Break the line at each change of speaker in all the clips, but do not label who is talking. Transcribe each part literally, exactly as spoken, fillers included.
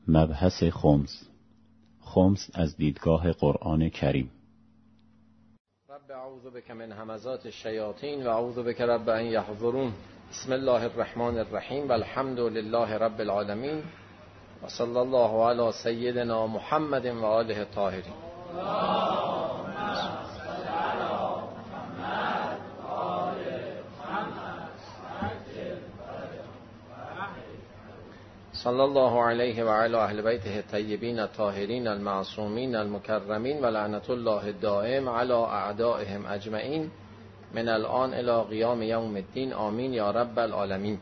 مبحث خمس. خمس از دیدگاه قرآن کریم.
رب اعوذ بک من همزات الشیاطین و اعوذ بک رب ان یحضرون. بسم الله الرحمن الرحیم و الحمد لله رب العالمین و صلی الله علی سیدنا محمد و آله الطاهرین. صلی الله علیه و علی اهل بیته الطیبین الطاهرین المعصومین المکرمین و لعنت الله الدائم علی اعدائهم اجمعین من الان الی قیام یوم الدین. آمین یا رب العالمین.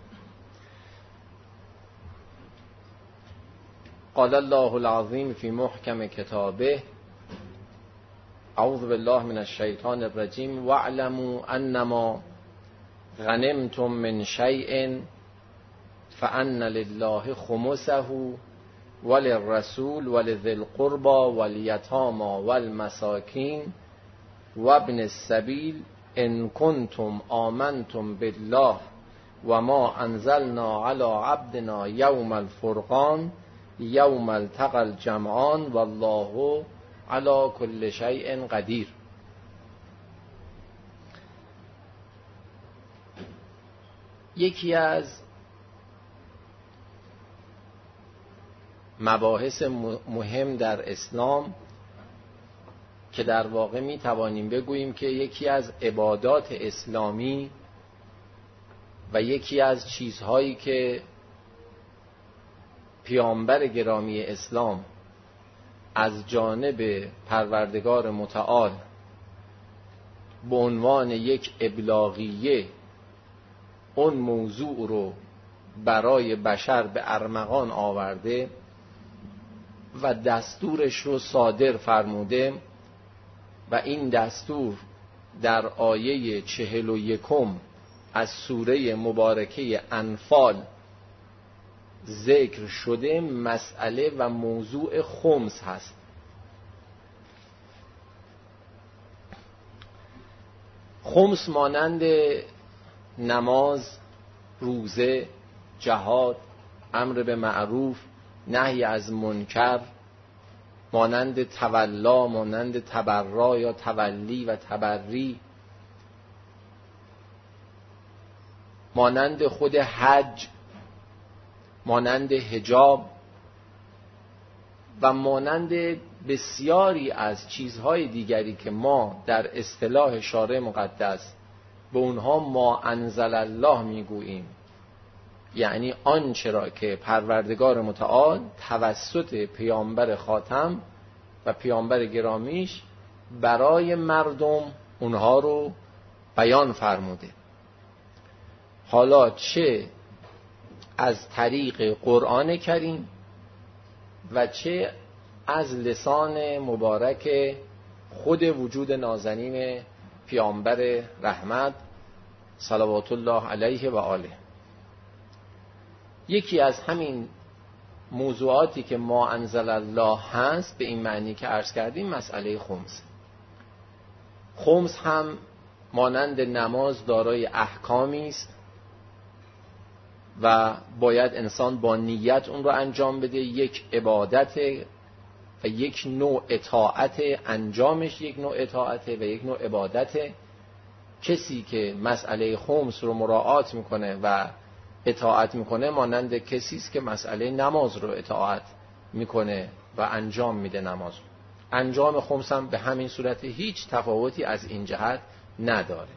قال الله العظیم فی محکم کتابه اعوذ بالله من الشیطان الرجیم واعلموا انما غنمتم من شیء فأن لله خمسه وللرسول ولذي القربى واليتامى والمساكين وابن السبيل إن كنتم آمنتم بالله وما أنزلنا على عبدنا يوم الفرقان يوم التقى الجمعان والله على كل شيء قدير. یکی از مباحث مهم در اسلام که در واقع می توانیم بگوییم که یکی از عبادات اسلامی و یکی از چیزهایی که پیامبر گرامی اسلام از جانب پروردگار متعال به عنوان یک ابلاغیه اون موضوع رو برای بشر به ارمغان آورده و دستورش رو صادر فرموده و این دستور در آیه چهل و یکم از سوره مبارکه انفال ذکر شده مسئله و موضوع خمس هست. خمس مانند نماز، روزه، جهاد، امر به معروف، نهی از منکر، مانند تولا، مانند تبرا یا تولی و تبری، مانند خود حج، مانند حجاب و مانند بسیاری از چیزهای دیگری که ما در اصطلاح شارع مقدس به اونها ما انزل الله میگوییم، یعنی آنچه را که پروردگار متعال توسط پیامبر خاتم و پیامبر گرامیش برای مردم اونها رو بیان فرموده، حالا چه از طریق قرآن کریم و چه از لسان مبارک خود وجود نازنین پیامبر رحمت صلوات الله علیه و آله. یکی از همین موضوعاتی که ما انزل الله هست به این معنی که عرض کردیم مسئله خمس. خمس هم مانند نماز دارای احکامی است و باید انسان با نیت اون رو انجام بده. یک عبادت و یک نوع اطاعت، انجامش یک نوع اطاعت و یک نوع عبادت. کسی که مسئله خمس رو مراعات میکنه و اطاعت میکنه مانند کسی است که مسئله نماز رو اطاعت میکنه و انجام میده. نماز انجام خمس هم به همین صورت هیچ تفاوتی از این جهت نداره،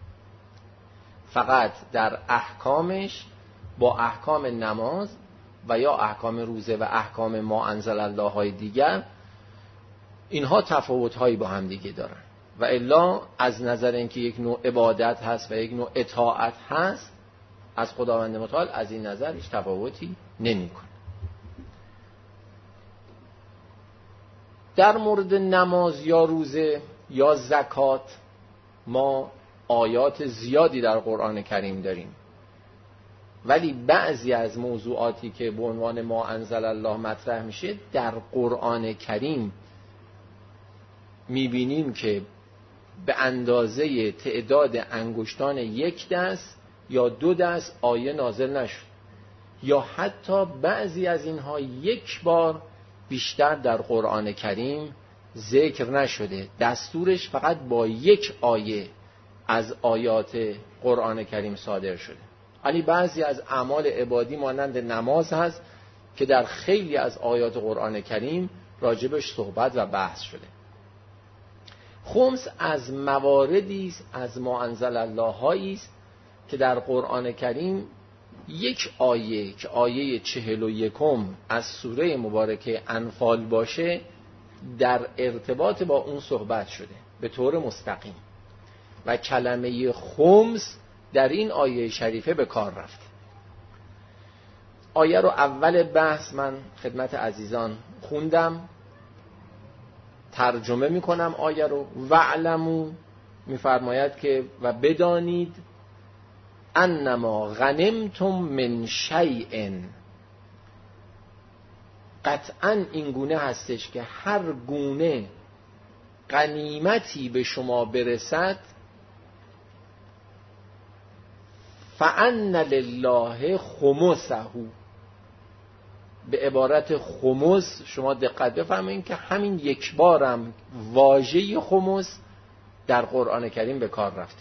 فقط در احکامش با احکام نماز و یا احکام روزه و احکام ما انزل الله های دیگر اینها تفاوت هایی با هم دیگه دارن و الا از نظر اینکه یک نوع عبادت هست و یک نوع اطاعت هست از خداوند متعال از این نظر هیچ تفاوتی نمی‌کنه. در مورد نماز یا روزه یا زکات ما آیات زیادی در قرآن کریم داریم، ولی بعضی از موضوعاتی که به عنوان ما انزل الله مطرح میشه در قرآن کریم میبینیم که به اندازه تعداد انگشتان یک دست یا دو دست آیه نازل نشد. یا حتی بعضی از اینها یک بار بیشتر در قرآن کریم ذکر نشده، دستورش فقط با یک آیه از آیات قرآن کریم صادر شده. ولی بعضی از اعمال عبادی مانند نماز هست که در خیلی از آیات قرآن کریم راجبش صحبت و بحث شده. خمس از مواردی است، از ما انزل الله هایی است که در قرآن کریم یک آیه که آیه چهل و یکم از سوره مبارکه انفال باشه در ارتباط با اون صحبت شده به طور مستقیم و کلمه خمس در این آیه شریفه به کار رفته. آیه رو اول بحث من خدمت عزیزان خوندم، ترجمه میکنم آیه رو. وعلمو میفرماید که و بدانید انما غنمتم من شیء، قطعا این گونه هستش که هر گونه غنیمتی به شما برسد فأن لله خمسه، به عبارت خمس شما دقت بفرمایید که همین یک بارم واژه خمس در قرآن کریم به کار رفته.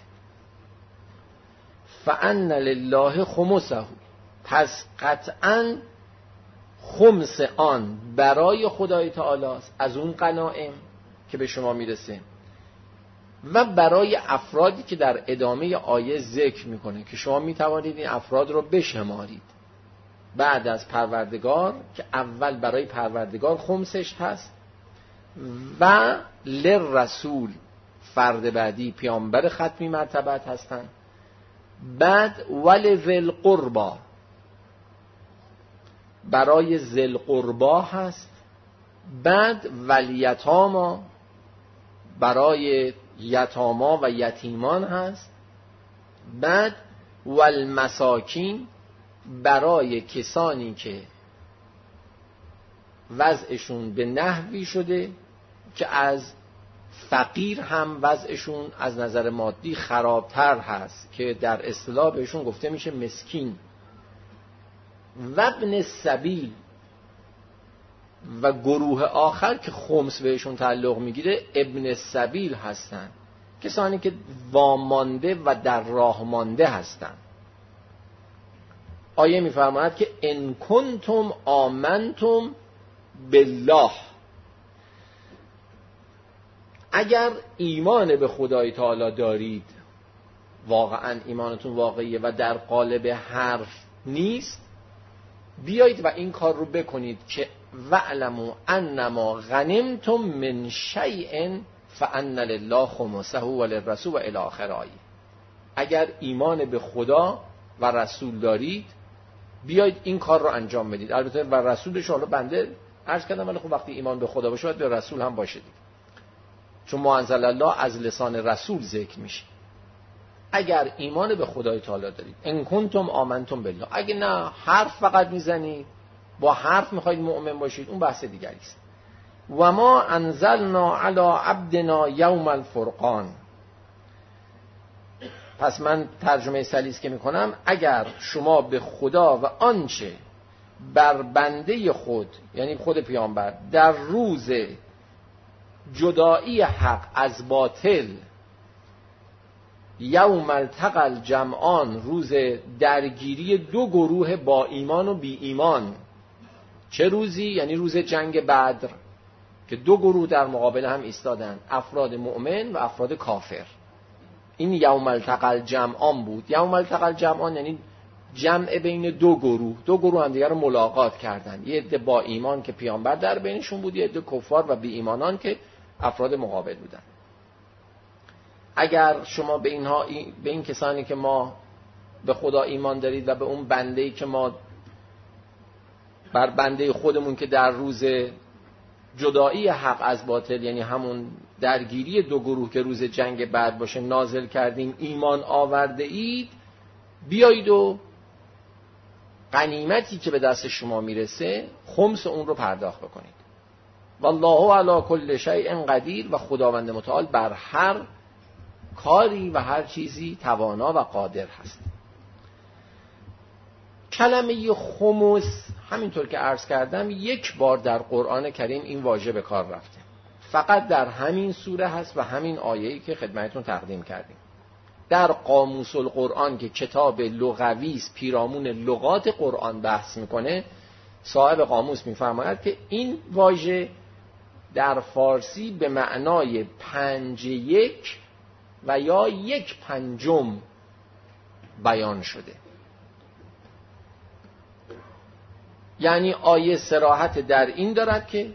فأن لله خمسه، پس قطعاً خمس آن برای خدای تعالی است از اون غنایم که به شما میرسه و برای افرادی که در ادامه آیه ذکر میکنه که شما میتوانید این افراد رو بشمارید بعد از پروردگار، که اول برای پروردگار خمسش هست و للرسول فرد بعدی پیامبر ختمی مرتبت هستند، بعد ولذل قربا برای ذل قربا هست، بعد ولیتاما برای یتاما و یتیمان هست، بعد والمساکین برای کسانی که وضعشون به نحوی شده که از فقیر هم وضعشون از نظر مادی خرابتر هست که در اصطلاح بهشون گفته میشه مسکین، و ابن السبیل و گروه آخر که خمس بهشون تعلق میگیره ابن السبیل هستن، کسانی که وامانده و در راه مانده هستن. آیه میفرماید که ان کنتم آمنتم بالله، اگر ایمان به خدای تعالی دارید، واقعا ایمانتون واقعیه و در قالب حرف نیست، بیایید و این کار رو بکنید که وعلموا انما غنمتم من شیء فان لله خمسه وللرسول و الی آخر آیه. اگر ایمان به خدا و رسول دارید بیایید این کار رو انجام بدید. البته و رسولش حالا بنده عرض کردم، ولی خب وقتی ایمان به خدا باشه باید به رسول هم باشه دیگه، چون ما انزل الله از لسان رسول ذکر میشه. اگر ایمان به خدای تعالی دارید، ان کنتم آمنتم بالله، اگه نه حرف فقط میزنید با حرف میخواید مؤمن باشید اون بحث دیگری است. و ما انزلنا علی عبدنا یوم الفرقان، پس من ترجمه سلیس که میکنم، اگر شما به خدا و آنچه بر بنده خود یعنی خود پیامبر در روز جدایی حق از باطل، یوم التقى الجمعان، روز درگیری دو گروه با ایمان و بی ایمان، چه روزی؟ یعنی روز جنگ بدر که دو گروه در مقابل هم ایستادن، افراد مؤمن و افراد کافر. این یوم التقى الجمعان بود. یوم التقى الجمعان یعنی جمع بین دو گروه، دو گروه هم دیگر رو ملاقات کردن، یه عده با ایمان که پیامبر در بینشون بود، یه عده کفار و بی ایمانان که افراد مقابل بودن. اگر شما به اینها به این کسانی که ما به خدا ایمان دارید و به اون بنده‌ای که ما بر بنده خودمون که در روز جدایی حق از باطل یعنی همون درگیری دو گروه که روز جنگ بعد باشه نازل کردیم ایمان آورده اید، بیایید و غنیمتی که به دست شما میرسه خمس اون رو پرداخت بکنید. والله علی کل شیء قدیر، و خداوند متعال بر هر کاری و هر چیزی توانا و قادر هست. کلمه خمس همینطور که عرض کردم یک بار در قرآن کریم این واژه به کار رفته، فقط در همین سوره هست و همین آیه‌ای که خدمتتون تقدیم کردیم. در قاموس القرآن که کتاب لغوی است پیرامون لغات قرآن بحث میکنه، صاحب قاموس میفرماید که این واژه در فارسی به معنای پنج یک و یا یک پنجم بیان شده. یعنی آیه صراحت در این دارد که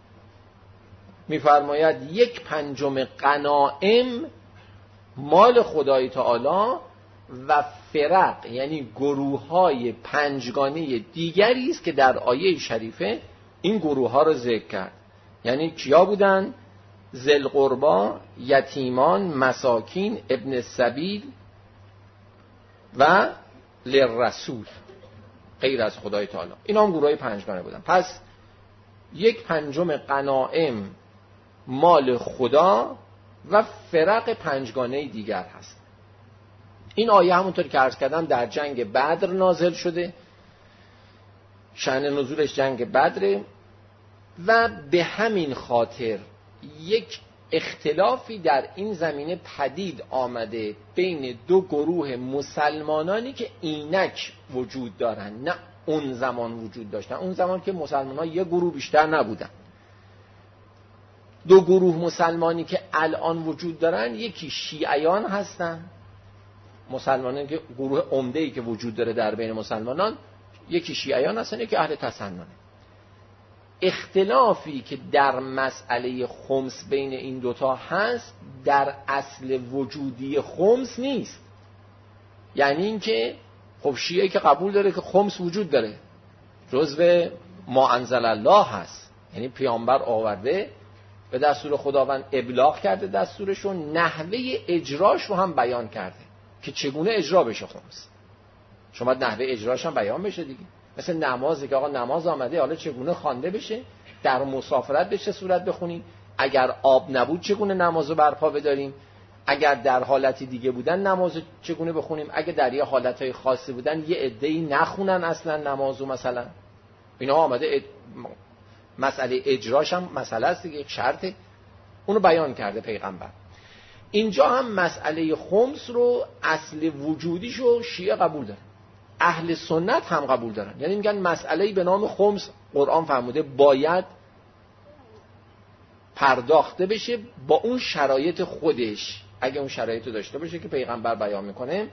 میفرماید یک پنجم غنایم مال خدای تعالی و فرق، یعنی گروه های پنجگانه دیگری است که در آیه شریفه این گروه ها رو ذکر کرد. یعنی کیا بودن؟ ذل قربا، یتیمان، مساکین، ابن السبیل و للرسول، غیر از خدای تعالی. اینا هم گروه های پنجگانه بودن. پس یک پنجم غنایم مال خدا و فرق پنجگانه دیگر هست. این آیه همونطور که عرض کردم در جنگ بدر نازل شده، شأن نزولش جنگ بدره و به همین خاطر یک اختلافی در این زمینه پدید آمده بین دو گروه مسلمانانی که اینک وجود دارن، نه اون زمان وجود داشتن. اون زمان که مسلمان ها یک گروه بیشتر نبودن. دو گروه مسلمانی که الان وجود دارن، یکی شیعیان هستن، مسلمانان که گروه عمده‌ای که وجود داره در بین مسلمانان، یکی شیعیان هستن، یکی اهل تسنن. اختلافی که در مسئله خمس بین این دوتا هست در اصل وجودی خمس نیست. یعنی اینکه خب شیعه که قبول داره که خمس وجود داره، جزو ما انزل الله هست، یعنی پیامبر آورده به دستور خداوند ابلاغ کرده دستورشو، نحوه اجراش رو هم بیان کرده که چگونه اجرا بشه خمس. شما نحوه اجراش هم بیان بشه دیگه، مثل نمازی که آقا نماز آمده، حالا چگونه خوانده بشه، در مسافرت بشه صورت بخونیم، اگر آب نبود چگونه نمازو برپا بداریم، اگر در حالتی دیگه بودن نمازو چگونه بخونیم، اگر در یه حالتهای خاصی بودن یه عده‌ای نخونن اصلا نمازو مثلا. اینا آمده اد... مسئله اجراش هم مسئله است دیگه، یک شرطه، اونو بیان کرده پیغمبر. اینجا هم مسئله خمس رو اصل وجودیشو شیعه قبول داره، اهل سنت هم قبول دارن. یعنی میگن مسئله‌ای به نام خمس قرآن فرموده باید پرداخته بشه با اون شرایط خودش، اگه اون شرایط رو داشته باشه که پیغمبر بیان میکنه.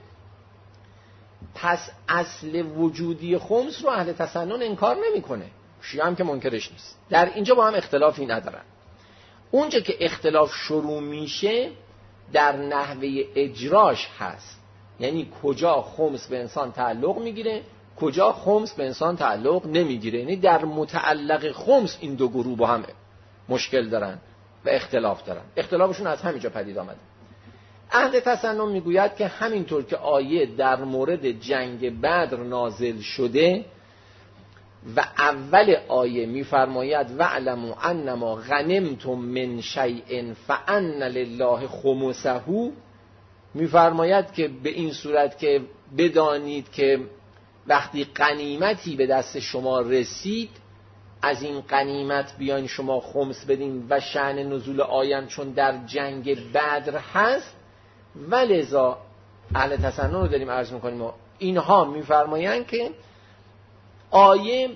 پس اصل وجودی خمس رو اهل تسنن انکار نمیکنه، شیعه هم که منکرش نیست. در اینجا با هم اختلافی ندارن. اونجا که اختلاف شروع میشه در نحوه اجراش هست، یعنی کجا خمس به انسان تعلق میگیره، کجا خمس به انسان تعلق نمیگیره. یعنی در متعلق خمس این دو گروه با هم مشکل دارن و اختلاف دارن. اختلافشون از همینجا پدید آمده. اهل تسنن میگوید که همینطور که آیه در مورد جنگ بدر نازل شده و اول آیه میفرماید وَاعْلَمُوا أَنَّمَا غَنِمْتُم مِّن شَيْءٍ فَأَنَّ لِلَّهِ خُمُسَهُ، میفرماید که به این صورت که بدانید که وقتی غنیمتی به دست شما رسید، از این غنیمت بیاین شما خمس بدین و شأن نزول آیه چون در جنگ بدر هست. ولذا اهل تسنن رو داریم عرض میکنیم و اینها میفرمایند که آیه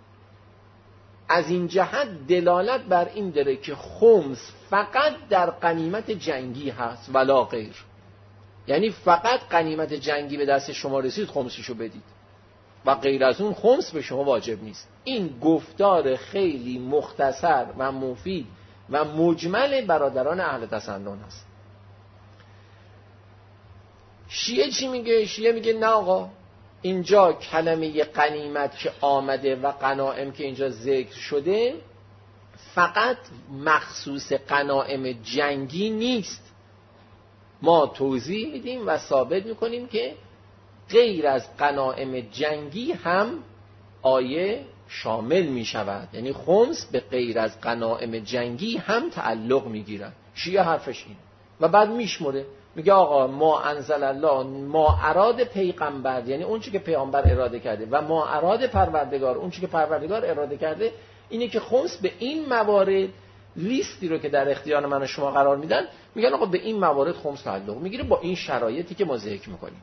از این جهت دلالت بر این داره که خمس فقط در غنیمت جنگی هست ولا غیر. یعنی فقط غنیمت جنگی به دست شما رسید خمسشو بدید و غیر از اون خمس به شما واجب نیست. این گفتار خیلی مختصر و مفید و مجمل برادران اهل تسنن هست. شیعه چی میگه؟ شیعه میگه نه آقا، اینجا کلمه غنیمت که آمده و غنائم که اینجا ذکر شده فقط مخصوص غنائم جنگی نیست. ما توضیح میدیم و ثابت میکنیم که غیر از غنائم جنگی هم آیه شامل میشود، یعنی خمس به غیر از غنائم جنگی هم تعلق میگیرد. شیعه حرفش این و بعد میشمره میگه آقا ما انزل الله ما اراد پیغمبر، یعنی اون چی که پیامبر اراده کرده، و ما اراد پروردگار، اون چی که پروردگار اراده کرده، اینه که خمس به این موارد، لیستی رو که در اختیار من و شما قرار میدن، میگن آقا به این موارد خمس تعلق میگیره با این شرایطی که ما ذکر میکنیم.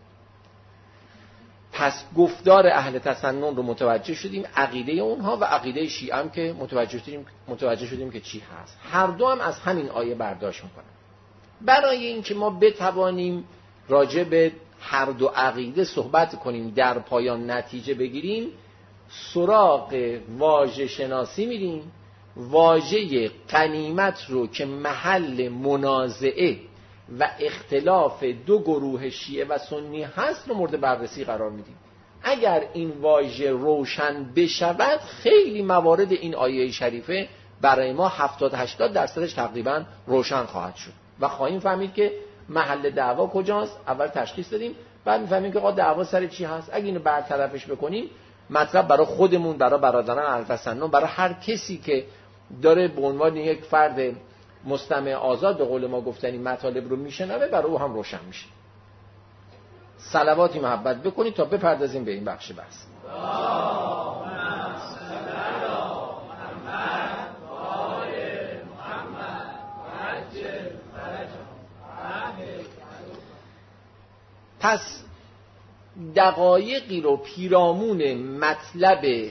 پس گفتار اهل تسنن رو متوجه شدیم، عقیده اونها و عقیده شیعه هم که متوجه شدیم متوجه شدیم که چی هست. هر دو هم از همین آیه برداشت میکنن. برای اینکه ما بتوانیم راجع به هر دو عقیده صحبت کنیم، در پایان نتیجه بگیریم، سراغ واژه شناسی میریم. واژه غنیمت رو که محل منازعه و اختلاف دو گروه شیعه و سنی هست رو مورد بررسی قرار میدیم. اگر این واژه روشن بشود، خیلی موارد این آیه شریفه برای ما هفتاد هشتاد درصدش تقریبا روشن خواهد شد و خواهیم فهمید که محل دعوا کجاست. اول تشخیص دادیم، بعد میفهمیم که آقا دعوا سر چی هست. اگه اینو برطرفش بکنیم، مطلب برای خودمون، برای برادران اهل تسنن، برای هر کسی که داره به عنوان یک فرد مستمع آزاد به قول ما گفتنی مطالب رو میشنوه، برای او هم روشن میشه. صلواتی محبت بکنید تا بپردازیم به این بخش بحث. پس دقایقی رو پیرامون مطلب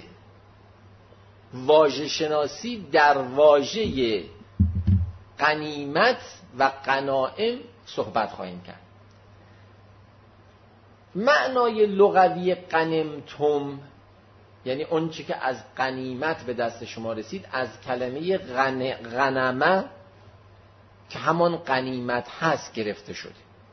واژه شناسی در واژه غنیمت و غنائم صحبت خواهیم کرد. معنای لغوی غنمتم، یعنی اون چی که از غنیمت به دست شما رسید، از کلمه غن... غنمه که همان غنیمت هست گرفته شده.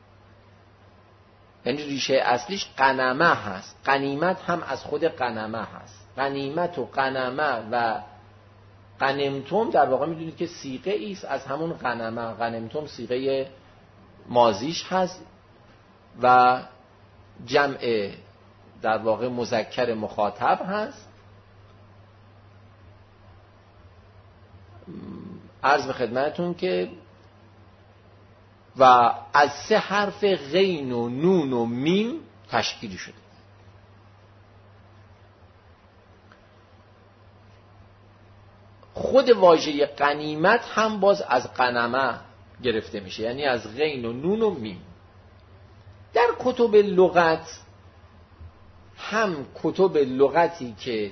یعنی ریشه اصلیش غنمه هست. غنیمت هم از خود غنمه هست. غنیمت و غنمه و غنمتم در واقع میدونید که صیغه ایست از همون غنمه. غنمتم صیغه ماضیش هست و جمع در واقع مذکر مخاطب هست. عرض به خدمتون که و از سه حرف غین و نون و میم تشکیل شده. خود واژه غنیمت هم باز از غنمه گرفته میشه، یعنی از غین و نون و میم. در کتب لغت، هم کتب لغتی که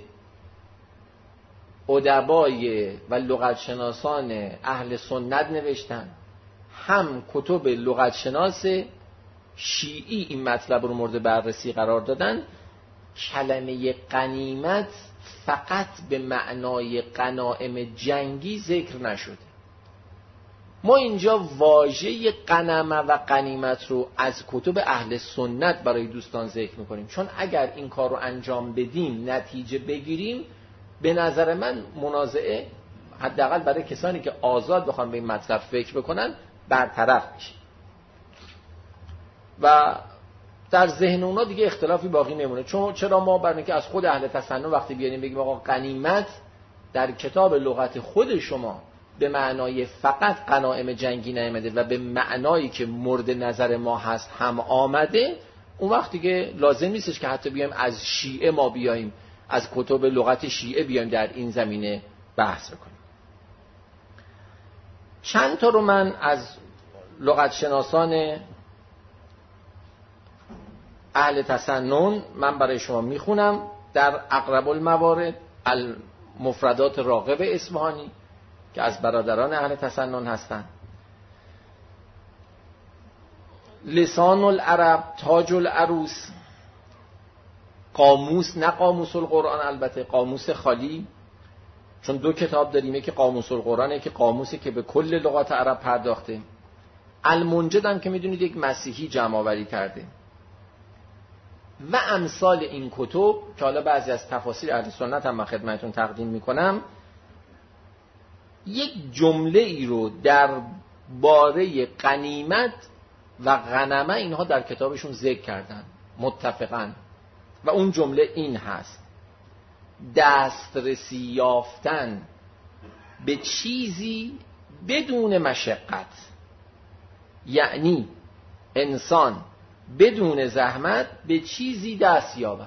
ادبای و لغت شناسان اهل سنت نوشتن، هم کتب لغت شناس شیعی این مطلب رو مورد بررسی قرار دادن، کلمه غنیمت فقط به معنای غنایم جنگی ذکر نشده. ما اینجا واژه غنمه و غنیمت رو از کتب اهل سنت برای دوستان ذکر میکنیم، چون اگر این کار رو انجام بدیم، نتیجه بگیریم، به نظر من منازعه حداقل برای کسانی که آزاد بخوان به این مطلب فکر بکنن برطرف میشه و در ذهن اونا دیگه اختلافی باقی نمونه. چون چرا ما برای اینکه از خود اهل تسنن وقتی بیاریم بگیم آقا غنیمت در کتاب لغت خود شما به معنای فقط غنایم جنگی نیامده و به معنایی که مورد نظر ما هست هم آمده، اون وقت دیگه لازم نیستش که حتی بیایم از شیعه ما بیایم از کتب لغت شیعه بیایم در این زمینه بحث بکنیم. چند تا رو من از لغت شناسان اهل تسنن من برای شما میخونم در اقرب الموارد. المفردات راغب اصفهانی که از برادران اهل تسنن هستند. لسان العرب تاج العروس. قاموس، نه قاموس القرآن، البته قاموس خالی، چون دو کتاب داریم، که قاموس القرآنه که قاموسی که به کل لغات عرب پرداخته. المنجد هم که میدونید یک مسیحی جمع آوری کرده و امثال این کتب که حالا بعضی از تفاسیر اهل سنت هم من خدمتتون تقدیم میکنم. یک جمله ای رو در باره غنیمت و غنمه اینها در کتابشون ذکر کردن متفقاً، و اون جمله این هست: دسترسی یافتن به چیزی بدون مشقت، یعنی انسان بدون زحمت به چیزی دست یابد.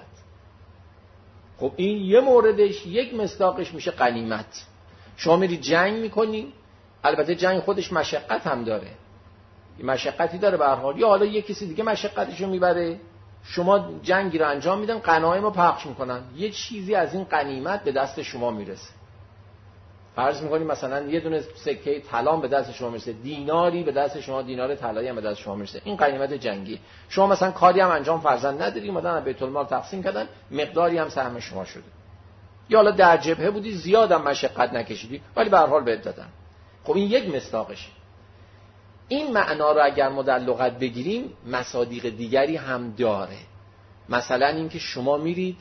خب این یه موردش، یک مصداقش میشه غنیمت. شما میری جنگ میکنی، البته جنگ خودش مشقت هم داره، یه مشقتی داره به هر حال، یا حالا یه کسی دیگه مشقتشو میبره، شما جنگی رو انجام میدن، غنایم رو پخش میکنن، یه چیزی از این غنیمت به دست شما میرسه. فرض میکنیم مثلا یه دونه سکه طلا به دست شما میرسه، دیناری به دست شما، دینار طلایی هم به دست شما میرسه، این غنیمت جنگی. شما مثلا کاری هم انجام فرضاً نداری، اومدن بیت المال تقسیم کردن، مقداری هم سهم شما شده، یا حالا در جبهه بودی زیادم مشقت نکشیدی ولی به هر حال بهت دادن. خب این یک مصداقشه. این معنا رو اگر ما در لغت بگیریم مصادیق دیگری هم داره. مثلا اینکه شما میرید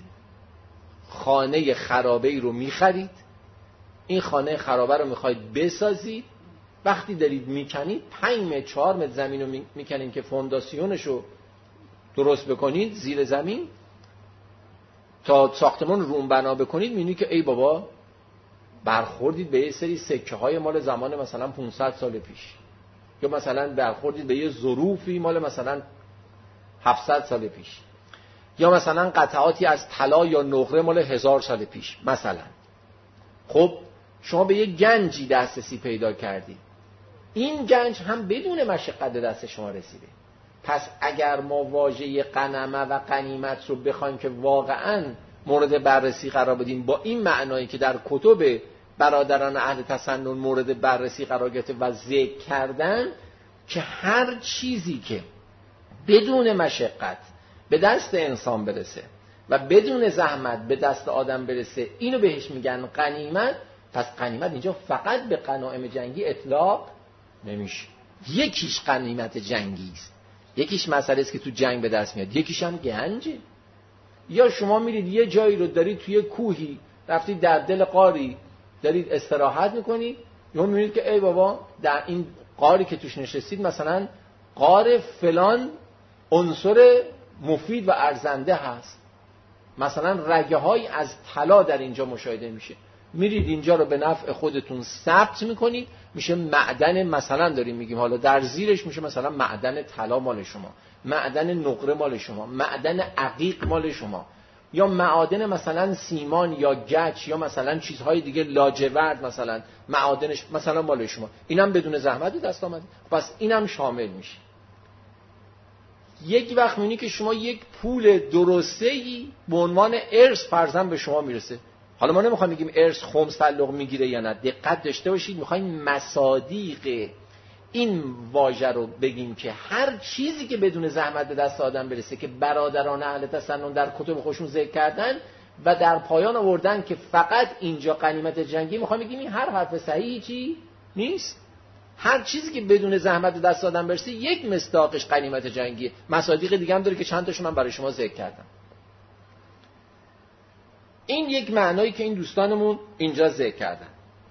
خانه خرابه‌ای رو میخرید، این خانه خرابه رو میخواید بسازید، وقتی دارید میکنید پنج متر چهار متر زمین رو میکنید که فونداسیونش رو درست بکنید زیر زمین تا ساختمان رو اون بنا بکنید، میبینید که ای بابا برخوردید به یه سری سکه های مال زمان مثلا پانصد سال پیش، یا مثلا برخوردید به یه ظروفی مال مثلا هفتصد سال پیش، یا مثلا قطعاتی از طلا یا نقره مال هزار سال پیش مثلا. خب شما به یه گنجی دسترسی پیدا کردید، این گنج هم بدون مشقت به دست شما رسیده. پس اگر ما واژه غنمه و غنیمت رو بخوایم که واقعاً مورد بررسی قرار بدیم با این معنایی که در کتب برادران اهل تسنن مورد بررسی قرار گرفته و ذکر کردن، که هر چیزی که بدون مشقت به دست انسان برسه و بدون زحمت به دست آدم برسه، اینو بهش میگن غنیمت. پس غنیمت اینجا فقط به غنایم جنگی اطلاق نمیشه. یکیش غنیمت جنگی است، یکیش مسئله است که تو جنگ به دست میاد، یکیش هم گنجه. یا شما میرید یه جایی رو دارید توی کوهی، رفتید در دل غاری دارید استراحت میکنید، یا میبینید که ای بابا در این غاری که توش نشستید مثلا غار فلان عنصر مفید و ارزنده هست، مثلا رگه های از طلا در اینجا مشاهده میشه، میرید اینجا رو به نفع خودتون ثبت میکنید، میشه معدن، مثلا داریم میگیم حالا در زیرش میشه مثلا معدن طلا مال شما، معدن نقره مال شما، معدن عقیق مال شما، یا معادن مثلا سیمان یا گچ یا مثلا چیزهای دیگه لاجورد مثلا معادنش مثلا مال شما. اینم بدون زحمت دست آمده، پس اینم شامل میشه. یک وقت میبینی که شما یک پول درسته‌ای به عنوان ارث فرضاً به شما میرسه. حالا ما نمیخوایم بگیم ارث خمس تعلق میگیره یا نه، دقت داشته باشید، میخوایم مصادیق این واژه رو بگیم که هر چیزی که بدون زحمت به دست آدم برسه که برادران اهل تسنن در کتب خودشون ذکر کردن و در پایان آوردن که فقط اینجا غنیمت جنگی، میخوایم بگیم این هر حرف صحیحی چی نیست. هر چیزی که بدون زحمت به دست آدم برسه یک مصداقش غنیمت جنگیه. مصادیق دیگه هم داره که چند تاشو من برای شما ذکر کردم. این یک معنایی که این دوستانمون اینجا ذکر کردن.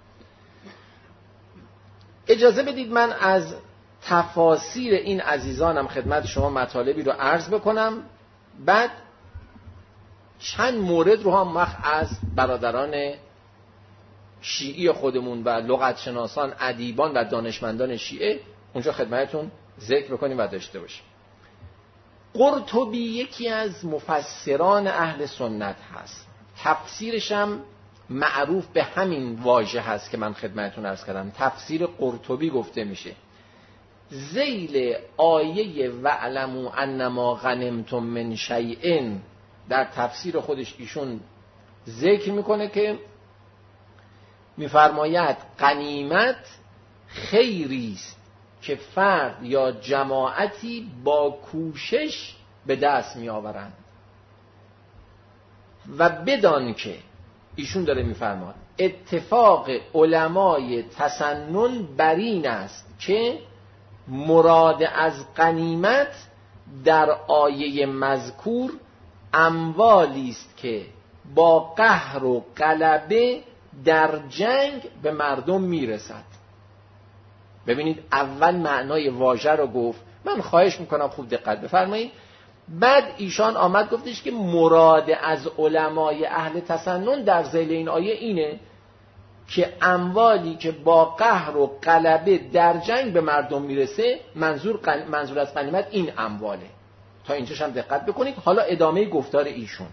اجازه بدید من از تفاسیر این عزیزانم خدمت شما مطالبی رو عرض بکنم، بعد چند مورد رو هم وقت از برادران شیعی خودمون و لغت شناسان، ادیبان و دانشمندان شیعه اونجا خدمتتون ذکر بکنیم و داشته باشیم. قرطبی یکی از مفسران اهل سنت هست، تفسیرش هم معروف به همین واژه هست که من خدمتتون عرض کردم، تفسیر قرطبی گفته میشه. ذیل آیه وَاعْلَمُوا أَنَّمَا غَنِمْتُم مِّن شَیْءٍ در تفسیر خودش ایشون ذکر میکنه که میفرماید غنیمت خیری است که فرد یا جماعتی با کوشش به دست میآورند و بدان که ایشون داره میفرماد اتفاق علمای تسنن بر این است که مراد از غنیمت در آیه مذکور اموالی است که با قهر و غلبه در جنگ به مردم میرسد. ببینید اول معنای واژه رو گفت، من خواهش میکنم خوب دقت بفرمایید، بعد ایشان آمد گفتش که مراد از علمای اهل تسنن در ذیل این آیه اینه که اموالی که با قهر و غلبه در جنگ به مردم میرسه منظور قن... منظور از غنیمت این امواله. تا اینجاش هم دقت بکنید. حالا ادامه گفتار ایشون.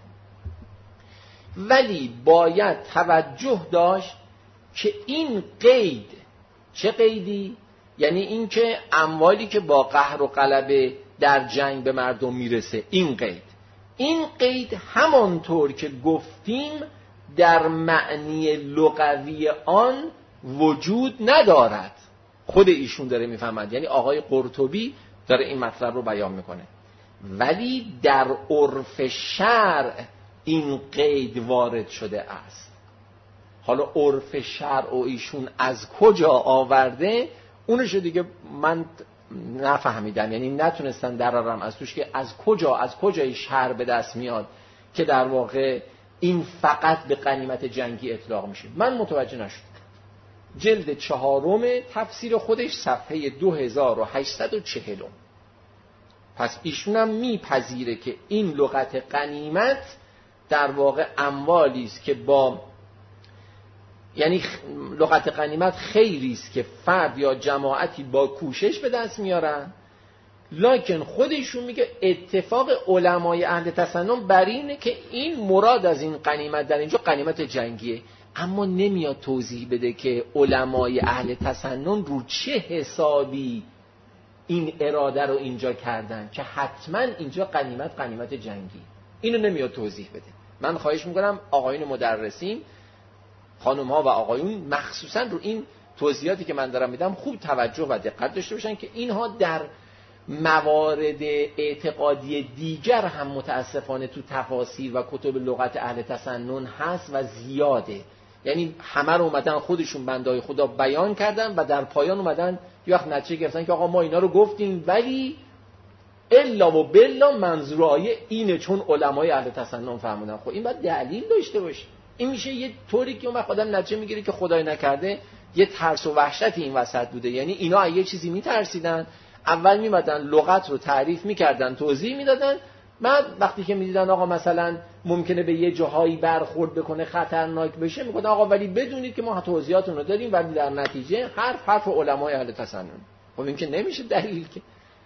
ولی باید توجه داشت که این قید، چه قیدی؟ یعنی این که اموالی که با قهر و غلبه در جنگ به مردم میرسه، این قید این قید همانطور که گفتیم در معنی لغوی آن وجود ندارد. خود ایشون داره میفهمد، یعنی آقای قرطبی داره این مطلب رو بیان میکنه. ولی در عرف شرع این قید وارد شده است. حالا عرف شرع و ایشون از کجا آورده اونشو دیگه من نفهمیدم، یعنی نتونستن درارم از توش که از کجا از کجای شرع به دست میاد که در واقع این فقط به غنیمت جنگی اطلاق میشه. من متوجه نشدم. جلد چهارم تفسیر خودش صفحه دو هزار و هشتصد و چهل. پس ایشونم میپذیره که این لغت غنیمت در واقع اموالی است که با، یعنی لغت غنیمت خیری است که فرد یا جماعتی با کوشش به دست میارن. لکن خودشون میگه اتفاق علمای اهل تسنن بر اینه که این مراد از این غنیمت در اینجا غنیمت جنگیه، اما نمیاد توضیح بده که علمای اهل تسنن رو چه حسابی این اراده رو اینجا کردن که حتما اینجا غنیمت غنیمت جنگی. اینو نمیاد توضیح بده. من خواهش میکنم آقایون مدرسین، خانم ها و آقایون، مخصوصا رو این توضیحاتی که من دارم میدم خوب توجه و دقت داشته باشن که اینها در موارد اعتقادی دیگر هم متاسفانه تو تفاسیر و کتب لغت اهل تسنن هست و زیاده. یعنی همه رو اومدن خودشون بندای خدا بیان کردن و در پایان اومدن یه وقت نتیجه گرفتن که آقا ما اینا رو گفتیم ولی الا و بلا منظور آیه اینه چون علمای اهل تسنن فهمیدن. خب این باید دلیل داشته باشه. این میشه یه طوری که اون وقت آدم نتیجه میگیره که خدای نکرده یه ترس و وحشت این وسط بوده. یعنی اینا یه چیزی میترسیدن، اول میمدن لغت رو تعریف میکردن، توضیح میدادن، بعد وقتی که میدیدن آقا مثلا ممکنه به یه جاهایی برخورد بکنه خطرناک بشه، میگفتن آقا ولی بدونید که ما توضیحاتون رو داریم، ولی در نتیجه حرف حرف علمای اهل تسنن. خب این که نمیشه دلیل که.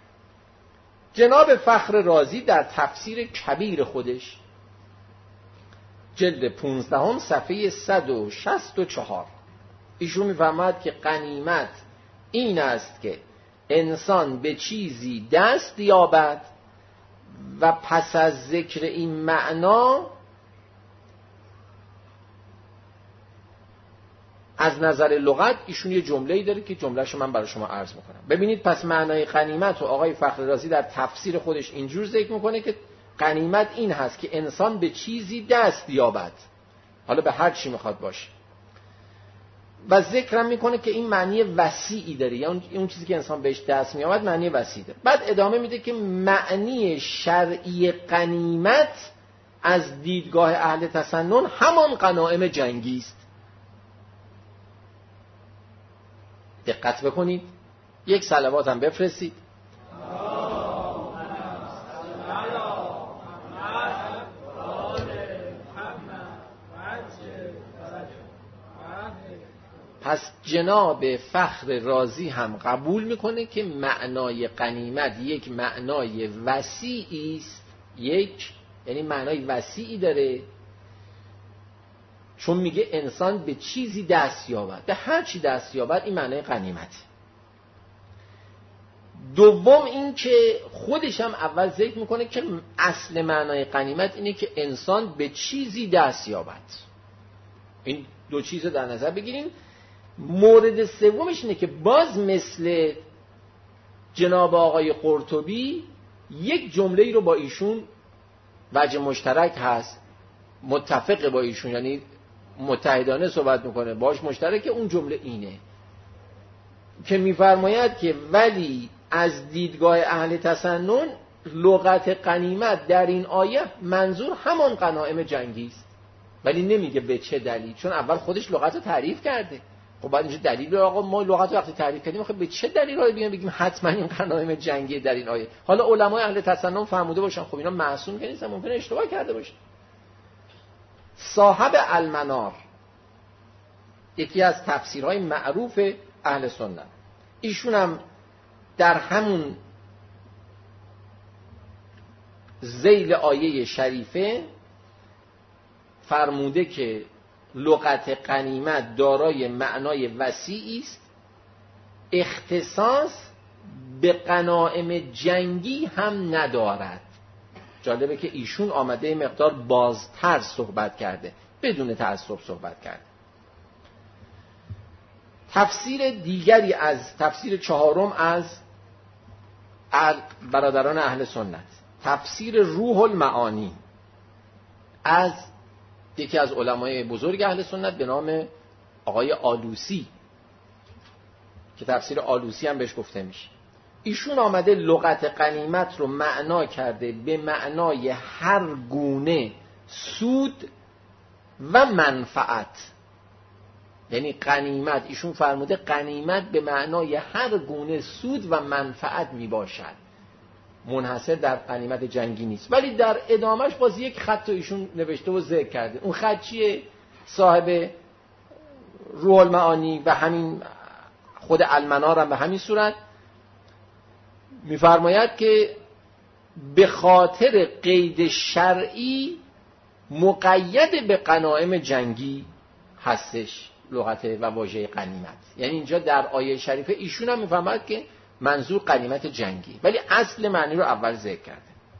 جناب فخر رازی در تفسیر کبیر خودش جلد پانزدهم صفحه صد و شصت و چهار ایشون میفرماید که غنیمت این است که انسان به چیزی دست یابد و پس از ذکر این معنا از نظر لغت ایشون یه جمله‌ای داره که جمله‌شو من برای شما عرض میکنم. ببینید پس معنای غنیمت رو آقای فخر رازی در تفسیر خودش اینجور ذکر میکنه که غنیمت این هست که انسان به چیزی دست یابد، حالا به هر چی میخواد باشه، و ذکرم میکنه که این معنی وسیعی داره، یعنی اون چیزی که انسان بهش دست میابد معنی وسیعی داره. بعد ادامه میده که معنی شرعی غنیمت از دیدگاه اهل تسنن همان غنایم جنگی است. دقت بکنید، یک صلوات هم بفرستید. پس جناب فخر رازی هم قبول میکنه که معنای غنیمت یک معنای وسیعی است، یک یعنی معنای وسیعی داره، چون میگه انسان به چیزی دست یابد، به هر چی دست یابد این معنای غنیمته. دوم این که خودش هم اول ذکر میکنه که اصل معنای غنیمت اینه که انسان به چیزی دست یابد. این دو چیز رو در نظر بگیریم. مورد سومش اینه که باز مثل جناب آقای قرطبی یک جمله‌ای رو با ایشون وجه مشترک هست، متفق با ایشون، یعنی متحدانه صحبت میکنه باش مشترکه. اون جمله اینه که میفرماید که ولی از دیدگاه اهل تسنن لغت غنیمت در این آیه منظور همان غنایم جنگی است، ولی نمیگه به چه دلیل، چون اول خودش لغت رو تعریف کرده. خب بعد اینجا دلیل رو آقا ما لغت رو وقتی تعریف کردیم خب به چه دلیل رو بیان بگیم حتما این غنایم جنگی در این آیه. حالا علمای اهل تسنن فهمیده باشن، خب اینا معصوم که نیستن، ممکنه اشتباه کرده باشن. صاحب المنار یکی از تفسیرهای معروف اهل سنت. ایشون هم در همون ذیل آیه شریفه فرموده که لغت غنیمت دارای معنای وسیعی است، اختصاص به غنایم جنگی هم ندارد. جالبه که ایشون آمده مقدار بازتر صحبت کرده، بدون تعصب صحبت کرده. تفسیر دیگری از تفسیر چهارم از برادران اهل سنت، تفسیر روح المعانی از یکی از علمای بزرگ اهل سنت به نام آقای آلوسی که تفسیر آلوسی هم بهش گفته میشه. ایشون آمده لغت غنیمت رو معنا کرده به معنای هر گونه سود و منفعت. یعنی غنیمت، ایشون فرموده غنیمت به معنای هر گونه سود و منفعت می باشد، منحصر در غنیمت جنگی نیست. ولی در ادامهش باز یک خط ایشون نوشته و ذکر کرده. اون خط چیه؟ صاحب روح المعانی و همین خود المنار هم به همین صورت می‌فرماید که به خاطر قید شرعی مقید به غنایم جنگی هستش لغت و واژه غنیمت. یعنی اینجا در آیه شریفه ایشون هم می‌فرماید که منظور غنیمت جنگی، ولی اصل معنی رو اول ذکر کرده.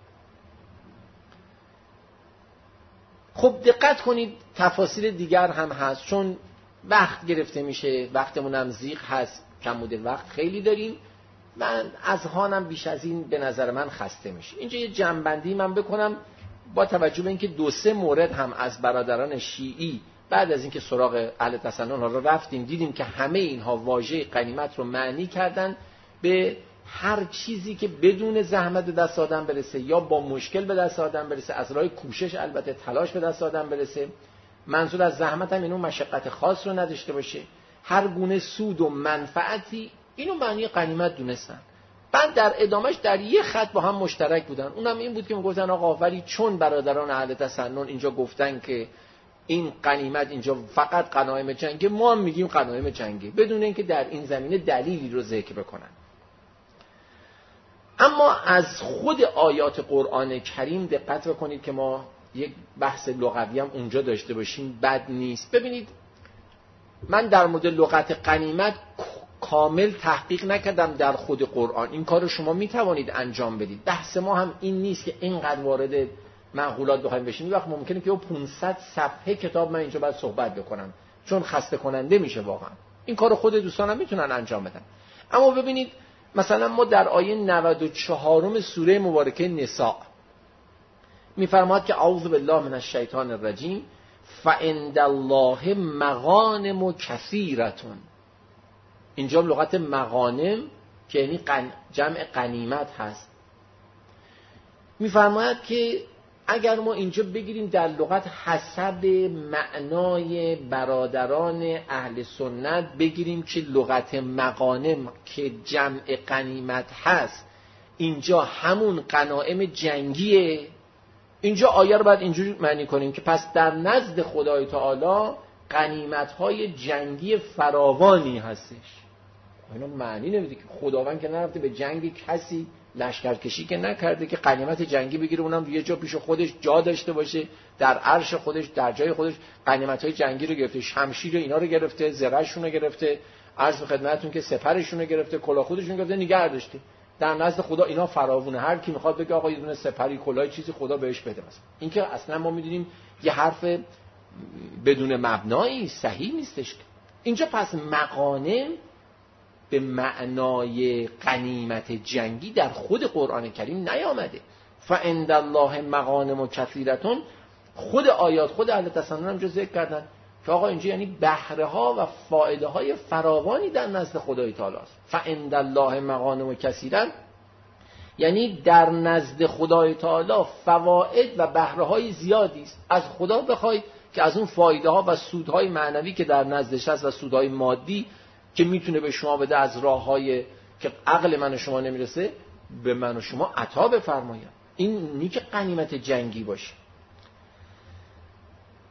خب دقت کنید تفاصیل دیگر هم هست، چون وقت گرفته میشه، وقتمون هم زیغ هست، کم بوده وقت خیلی داریم، من از هانم بیش از این به نظر من خسته میشه. اینجا یه جنبندی من بکنم با توجه به اینکه دو سه مورد هم از برادران شیعی بعد از اینکه سراغ اهل تسنن ها رو رفتیم دیدیم که همه اینها واژه غنیمت رو معنی کردن به هر چیزی که بدون زحمت به دست آدم برسه یا با مشکل به دست آدم برسه، از راه کوشش البته تلاش به دست آدم برسه. منظور از زحمت هم اینو مشقت خاص رو نداشته باشه، هر گونه سود و منفعتی، اینو معنی غنیمت دونستن. بعد در ادامهش در یه خط با هم مشترک بودن، اونم این بود که میگفتن آقا ولی چون برادران اهل تسنن اینجا گفتن که این غنیمت اینجا فقط غنایم جنگی، ما هم میگیم غنایم جنگی، بدون اینکه در این زمینه دلیلی رو ذکر بکنن. اما از خود آیات قرآن کریم دقت بکنید که ما یک بحث لغوی هم اونجا داشته باشیم بد نیست. ببینید من در مورد لغت غنیمت کامل تحقیق نکردم در خود قرآن، این کار رو شما میتوانید انجام بدید. بحث ما هم این نیست که اینقدر وارد معقولات بخوایم بشیم، وقت ممکنه که پانصد صفحه کتاب من اینجا باید صحبت بکنم، چون خسته کننده میشه واقعا. این کار خود دوستانم میتونن انجام بدن. اما ببینید مثلا ما در آیه نود و چهار سوره مبارکه نساء میفرماد که اعوذ بالله من الشیطان الرجیم فعند الله مغانم کثیرة. اینجا لغت مغانم که یعنی جمع غنیمت هست. میفرماید که اگر ما اینجا بگیریم در لغت حسب معنای برادران اهل سنت بگیریم که لغت مغانم که جمع غنیمت هست اینجا همون غنایم جنگیه، اینجا آیه رو باید اینجوری معنی کنیم که پس در نزد خدای تعالی غنیمت‌های جنگی فراوانی هستش. اینا معنی نمیده که خداوند که نرفته به جنگ کسی لشکرکشی که نکرده که غنیمت جنگی بگیره اونم یه جا پیش خودش جا داشته باشه، در عرش خودش در جای خودش غنیمت‌های جنگی رو گرفته، شمشیر اینا رو گرفته، زرهشون رو گرفته، عرض به خدمتتون که سپرشون رو گرفته، کلاه خودشون رو گرفته، نگه داشته. در نزد خدا اینا فراوونه، هر کی میخواد بگه آقا یه دونه سپری کلاه چیزی خدا بهش بده مثلا. این که اصلا ما میدونیم یه حرف بدون مبنایی صحیح نیستش. اینجا پس مغانم به معنای غنیمت جنگی در خود قرآن کریم نیامده. فعند الله مغانم کثیرة، خود آیات خود اهل تسنن هم ذکر کردن که آقا اینجا یعنی بهره ها و فایده های فراوانی در نزد خدای تعالی است. فعند الله مغانم کثیرة یعنی در نزد خدای تعالی فواید و بهره های زیادی است. از خدا بخواید که از اون فایده ها و سودهای معنوی که در نزدش هست و سودهای مادی که میتونه به شما بده از راه‌های که عقل من و شما نمیرسه به من و شما عطا بفرماید. این نی که غنیمت جنگی باشه.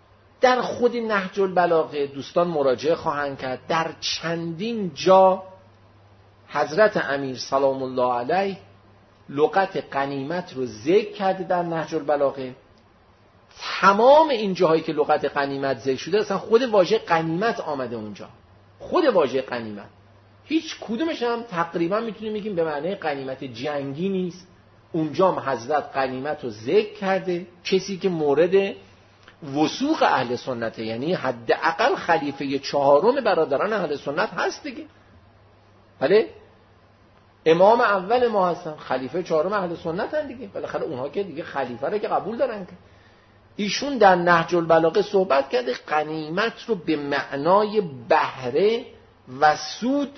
در خود نهج البلاغه دوستان مراجعه خواهند کرد، در چندین جا حضرت امیر سلام الله علیه لغت غنیمت رو ذکر کرده در نهج البلاغه. تمام این جاهایی که لغت غنیمت ذکر شده اصلا خود واژه غنیمت آمده اونجا، خود واژه غنیمت. هیچ کدومش هم تقریبا میتونیم بگیم به معنی غنیمت جنگی نیست. اونجا هم حضرت غنیمت رو ذکر کرده. کسی که مورد وثوق اهل سنته، یعنی حداقل خلیفه چهارم برادران اهل سنت هست دیگه. بله امام اول ما هستن، خلیفه چهارم اهل سنت هستن دیگه. بالاخره اونها که دیگه خلیفه رو که قبول دارن که. ایشون در نهج البلاغه صحبت کرده غنیمت رو به معنای بهره و سود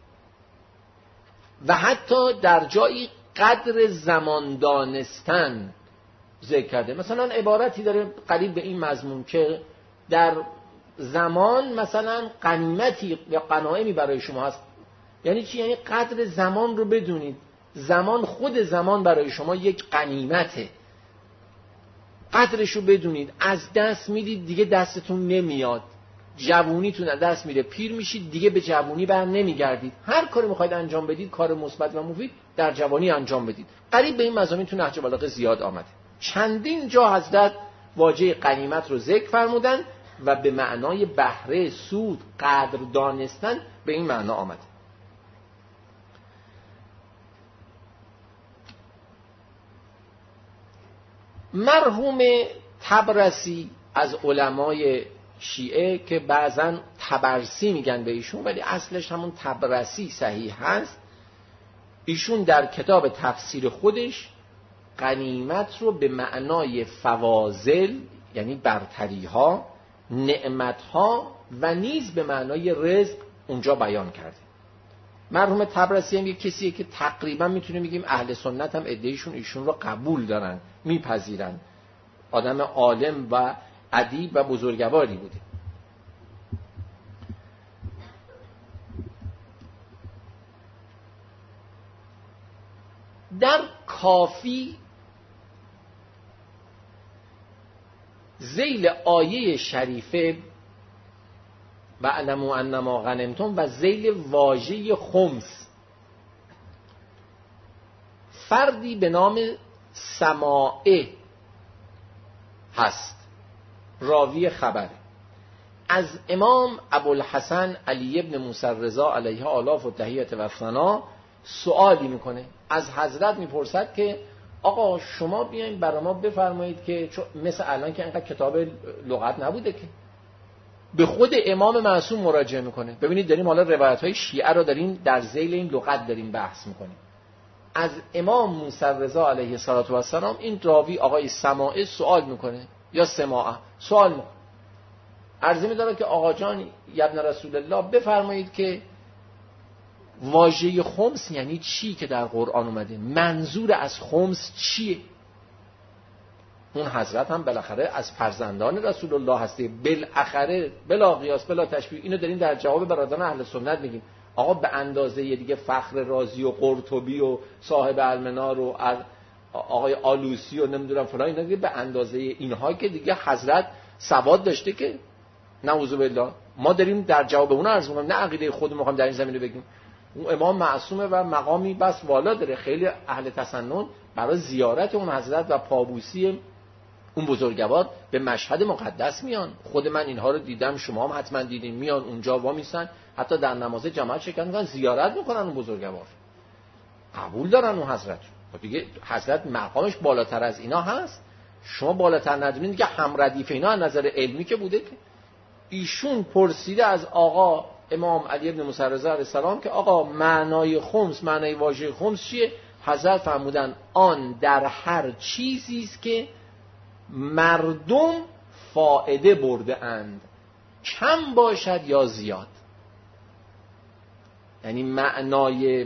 و حتی در جایی قدر زمان دانستن ذکر کرده. مثلا عبارتی داره قریب به این مضمون که در زمان مثلا غنیمتی یا غنایمی برای شما هست. یعنی چی؟ یعنی قدر زمان رو بدونید. زمان، خود زمان برای شما یک غنیمته، قدرش رو بدونید. از دست میدید دیگه دستتون نمیاد، جوونیتون از دست میره، پیر میشید دیگه به جوونی بر نمیگردید. هر کاری میخواید انجام بدید کار مثبت و مفید در جوانی انجام بدید. قریب به این مضامین تو نهج البلاغه زیاد آمده. چندین جا حضرت واژه غنیمت رو ذکر فرمودن و به معنای بهره، سود، قدر دانستن به این معنا آمده. مرحوم طبرسی از علمای شیعه که بعضن طبرسی میگن به ایشون ولی اصلش همون طبرسی صحیح هست، ایشون در کتاب تفسیر خودش غنیمت رو به معنای فواضل یعنی برتری ها، نعمت ها و نیز به معنای رزق اونجا بیان کرده. مرحوم طبرسی هم یک کسیه که تقریبا میتونیم بگیم اهل سنت هم ادعیشون ایشون رو قبول دارن، میپذیرن. آدم عالم و ادیب و بزرگواری بوده. در کافی ذیل آیه شریفه و اعلموا انما غنمتم و ذیل واژه خمس فردی به نام سماعه هست، راوی خبر از امام ابوالحسن علی ابن موسی رضا علیه آلاف و تحیت و ثنا سوالی میکنه. از حضرت میپرسد که آقا شما بیاین برای ما بفرمایید که مثل الان که اینقدر کتاب لغت نبوده که، به خود امام معصوم مراجعه میکنه. ببینید داریم حالا روایت های شیعه رو داریم در ذیل این لغت داریم بحث میکنیم. از امام موسی رضا علیه السلام این راوی آقای سماعه سوال میکنه یا سماعه سوال میکنه، عرضه میداره که آقا جان ابن رسول الله بفرمایید که واژه خمس یعنی چی که در قرآن اومده، منظور از خمس چیه؟ اون حضرت هم بالاخره از فرزندان رسول الله هسته، بالاخره بلا قیاس بلا تشبیه. اینو داریم در جواب برادران اهل سنت میگیم آقا به اندازه دیگه فخر رازی و قرطبی و صاحب المنار و آقای آلوسی و نمیدونم فلان اینا دیگه به اندازه اینها که دیگه حضرت سواد داشته که نعوذ بالله. ما داریم در جواب اون عرض می‌کنیم، نه عقیده خودمون می‌خوایم در این زمینه بگیم. اون امام معصومه و مقامی بس والا داره. خیلی اهل تسنن برای زیارت اون حضرت و پابوسی اون بزرگوار به مشهد مقدس میان. خود من اینها رو دیدم، شما هم حتما دیدین. میان اونجا وا میسن، حتی در نماز جماعت شرکت میکنن، زیارت میکنن اون بزرگوار، قبول دارن اون حضرت. دیگه حضرت مقامش بالاتر از اینا هست. شما بالاتر ندونید که هم ردیف اینا از نظر علمی که بوده که ایشون پرسیده از آقا امام علی ابن موسی رضا علیه السلام که آقا معنای خمس، معنای واژه خمس چیه؟ حضرت فرمودن آن در هر چیزی است که مردم فائده برده اند، کم باشد یا زیاد. یعنی معنای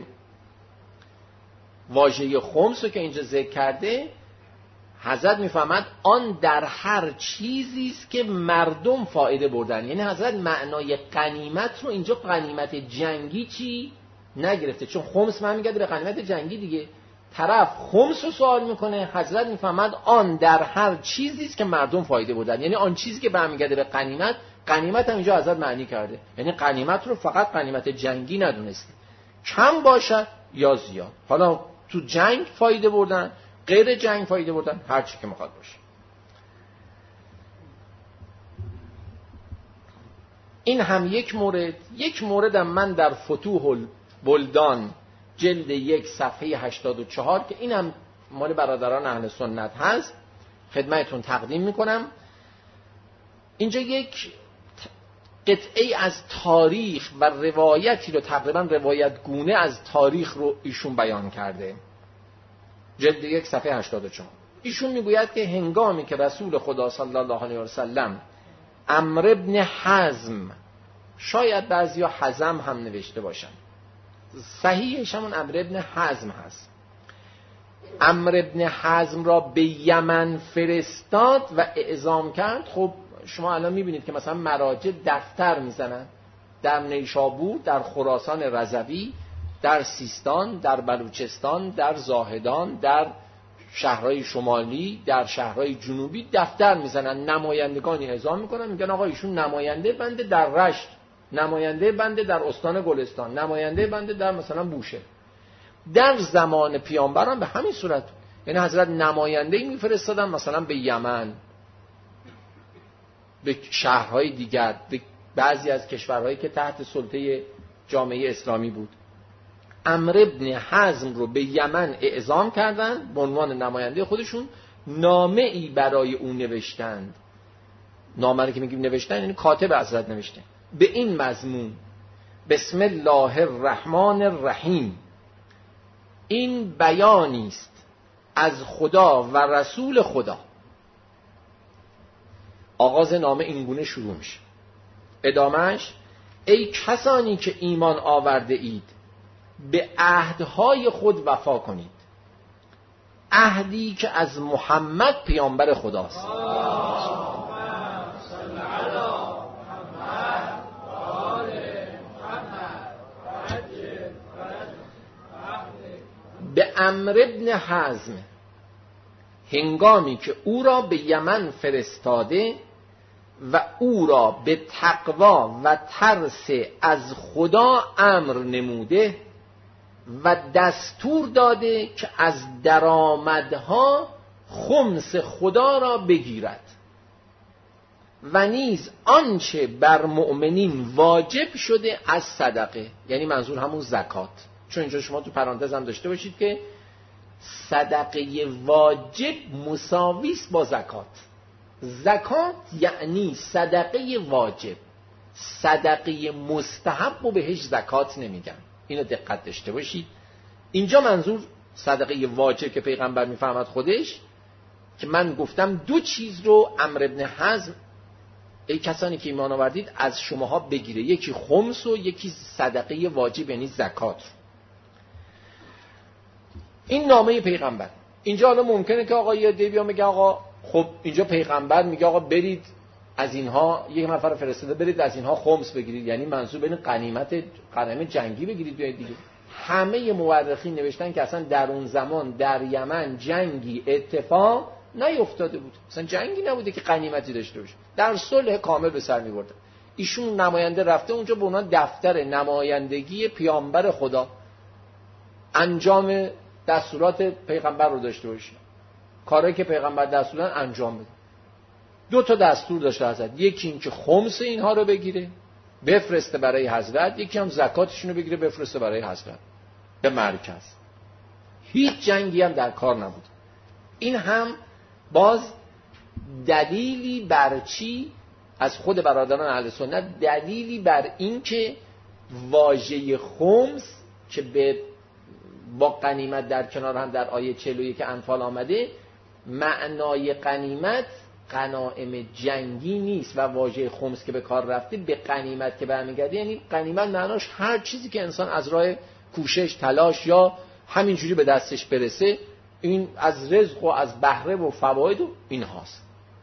واژه خمس رو که اینجا ذکر کرده حضرت میفهمد آن در هر چیزی است که مردم فائده بردن. یعنی حضرت معنای غنیمت رو اینجا غنیمت جنگی چی نگرفته، چون خمس من میگه به غنیمت جنگی دیگه. طرف خمس رو سوال میکنه، حضرت میفهمد آن در هر چیزی است که مردم فایده بردن، یعنی آن چیزی که برمیگرده به غنیمت. غنیمت هم اینجا حضرت معنی کرده، یعنی غنیمت رو فقط غنیمت جنگی ندونسته، کم باشد یا زیاد. حالا تو جنگ فایده بردن، غیر جنگ فایده بردن، هر چی که میخواد باشه. این هم یک مورد. یک مورد هم من در فتوح البلدان جلد یک صفحه هشتاد و چهار که این هم مال برادران اهل سنت هست خدمتتون تقدیم میکنم. اینجا یک قطعه از تاریخ و روایتی رو، تقریبا روایت گونه از تاریخ رو ایشون بیان کرده. جلد یک صفحه هشتاد و چهار ایشون میگوید که هنگامی که رسول خدا صلی الله علیه و سلم عمرو ابن حزم، شاید بعضیا حزم هم نوشته باشن، صحیحش همون عمرو ابن حزم هست، عمرو ابن حزم را به یمن فرستاد و اعزام کرد. خب شما الان میبینید که مثلا مراجع دفتر میزنن در نیشابور، در خراسان رضوی، در سیستان، در بلوچستان، در زاهدان، در شهرهای شمالی، در شهرهای جنوبی دفتر میزنن، نمایندگانی اعزام میکنن، میگن آقا ایشون نماینده بنده در رشت، نماینده بنده در استان گلستان، نماینده بنده در مثلا بوشه. در زمان پیامبران به همین صورت، یعنی حضرت نماینده‌ای میفرستادن مثلا به یمن، به شهرهای دیگر، به بعضی از کشورهایی که تحت سلطه جامعه اسلامی بود. عمرو ابن حزم رو به یمن اعزام کردن به عنوان نماینده خودشون، نامه ای برای او نوشتند. نامه رو که میگیم نوشتن یعنی کاتب حضرت نوشته، به این مضمون: بسم الله الرحمن الرحیم، این بیانی است از خدا و رسول خدا. آغاز نامه اینگونه شروع میشه، ادامهش: ای کسانی که ایمان آورده اید به عهدهای خود وفا کنید، عهدی که از محمد پیامبر خداست. به عمرو ابن حزم هنگامی که او را به یمن فرستاده و او را به تقوا و ترس از خدا امر نموده و دستور داده که از درآمدها خمس خدا را بگیرد و نیز آنچه بر مؤمنین واجب شده از صدقه، یعنی منظور همون زکات. چون اینجا شما تو پرانتز هم داشته باشید که صدقه واجب مساویست با زکات. زکات یعنی صدقه واجب، صدقه مستحب و بهش زکات نمیگن. اینو دقت داشته باشید. اینجا منظور صدقه واجب که پیغمبر میفهمد خودش، که من گفتم دو چیز رو عمرو ابن حزم، ای کسانی که ایمان آوردید، از شماها بگیره، یکی خمس و یکی صدقه واجب یعنی زکات. این نامه پیغمبر. اینجا حالا ممکنه که آقا یه دی بیا میگه آقا خب اینجا پیغمبر میگه آقا برید از اینها، یک نفر فرستاده برید از اینها خمس بگیرید، یعنی منظور بین غنیمت غنیمت جنگی بگیرید بیاید دیگه. همه مورخین نوشتن که اصلا در اون زمان در یمن جنگی اتفاق نیفتاده بود، اصلا جنگی نبوده که غنیمتی داشته باشه، در صلح کامل به سر میبردن. ایشون نماینده رفته اونجا به عنوان دفتر نمایندگی پیامبر خدا، انجام دستورات پیغمبر رو داشته باشه، کارهایی که پیغمبر دستور دادن انجام بده. دو تا دستور داشته حضرت، یکی این که خمس اینها رو بگیره بفرسته برای حضرت، یکی هم زکاتشون رو بگیره بفرسته برای حضرت به مرکز. هیچ جنگی هم در کار نبود. این هم باز دلیلی بر چی از خود برادران اهل سنت، دلیلی بر این که واژه خمس که به با غنیمت در کنار هم در آیه چهل و یک انفال آمده، معنای غنیمت غنایم جنگی نیست و واژه خمس که به کار رفته به غنیمت که برمیگرده، یعنی غنیمت معناش هر چیزی که انسان از راه کوشش، تلاش یا همینجوری به دستش برسه، این از رزق و از بهره و فواید و این هاست.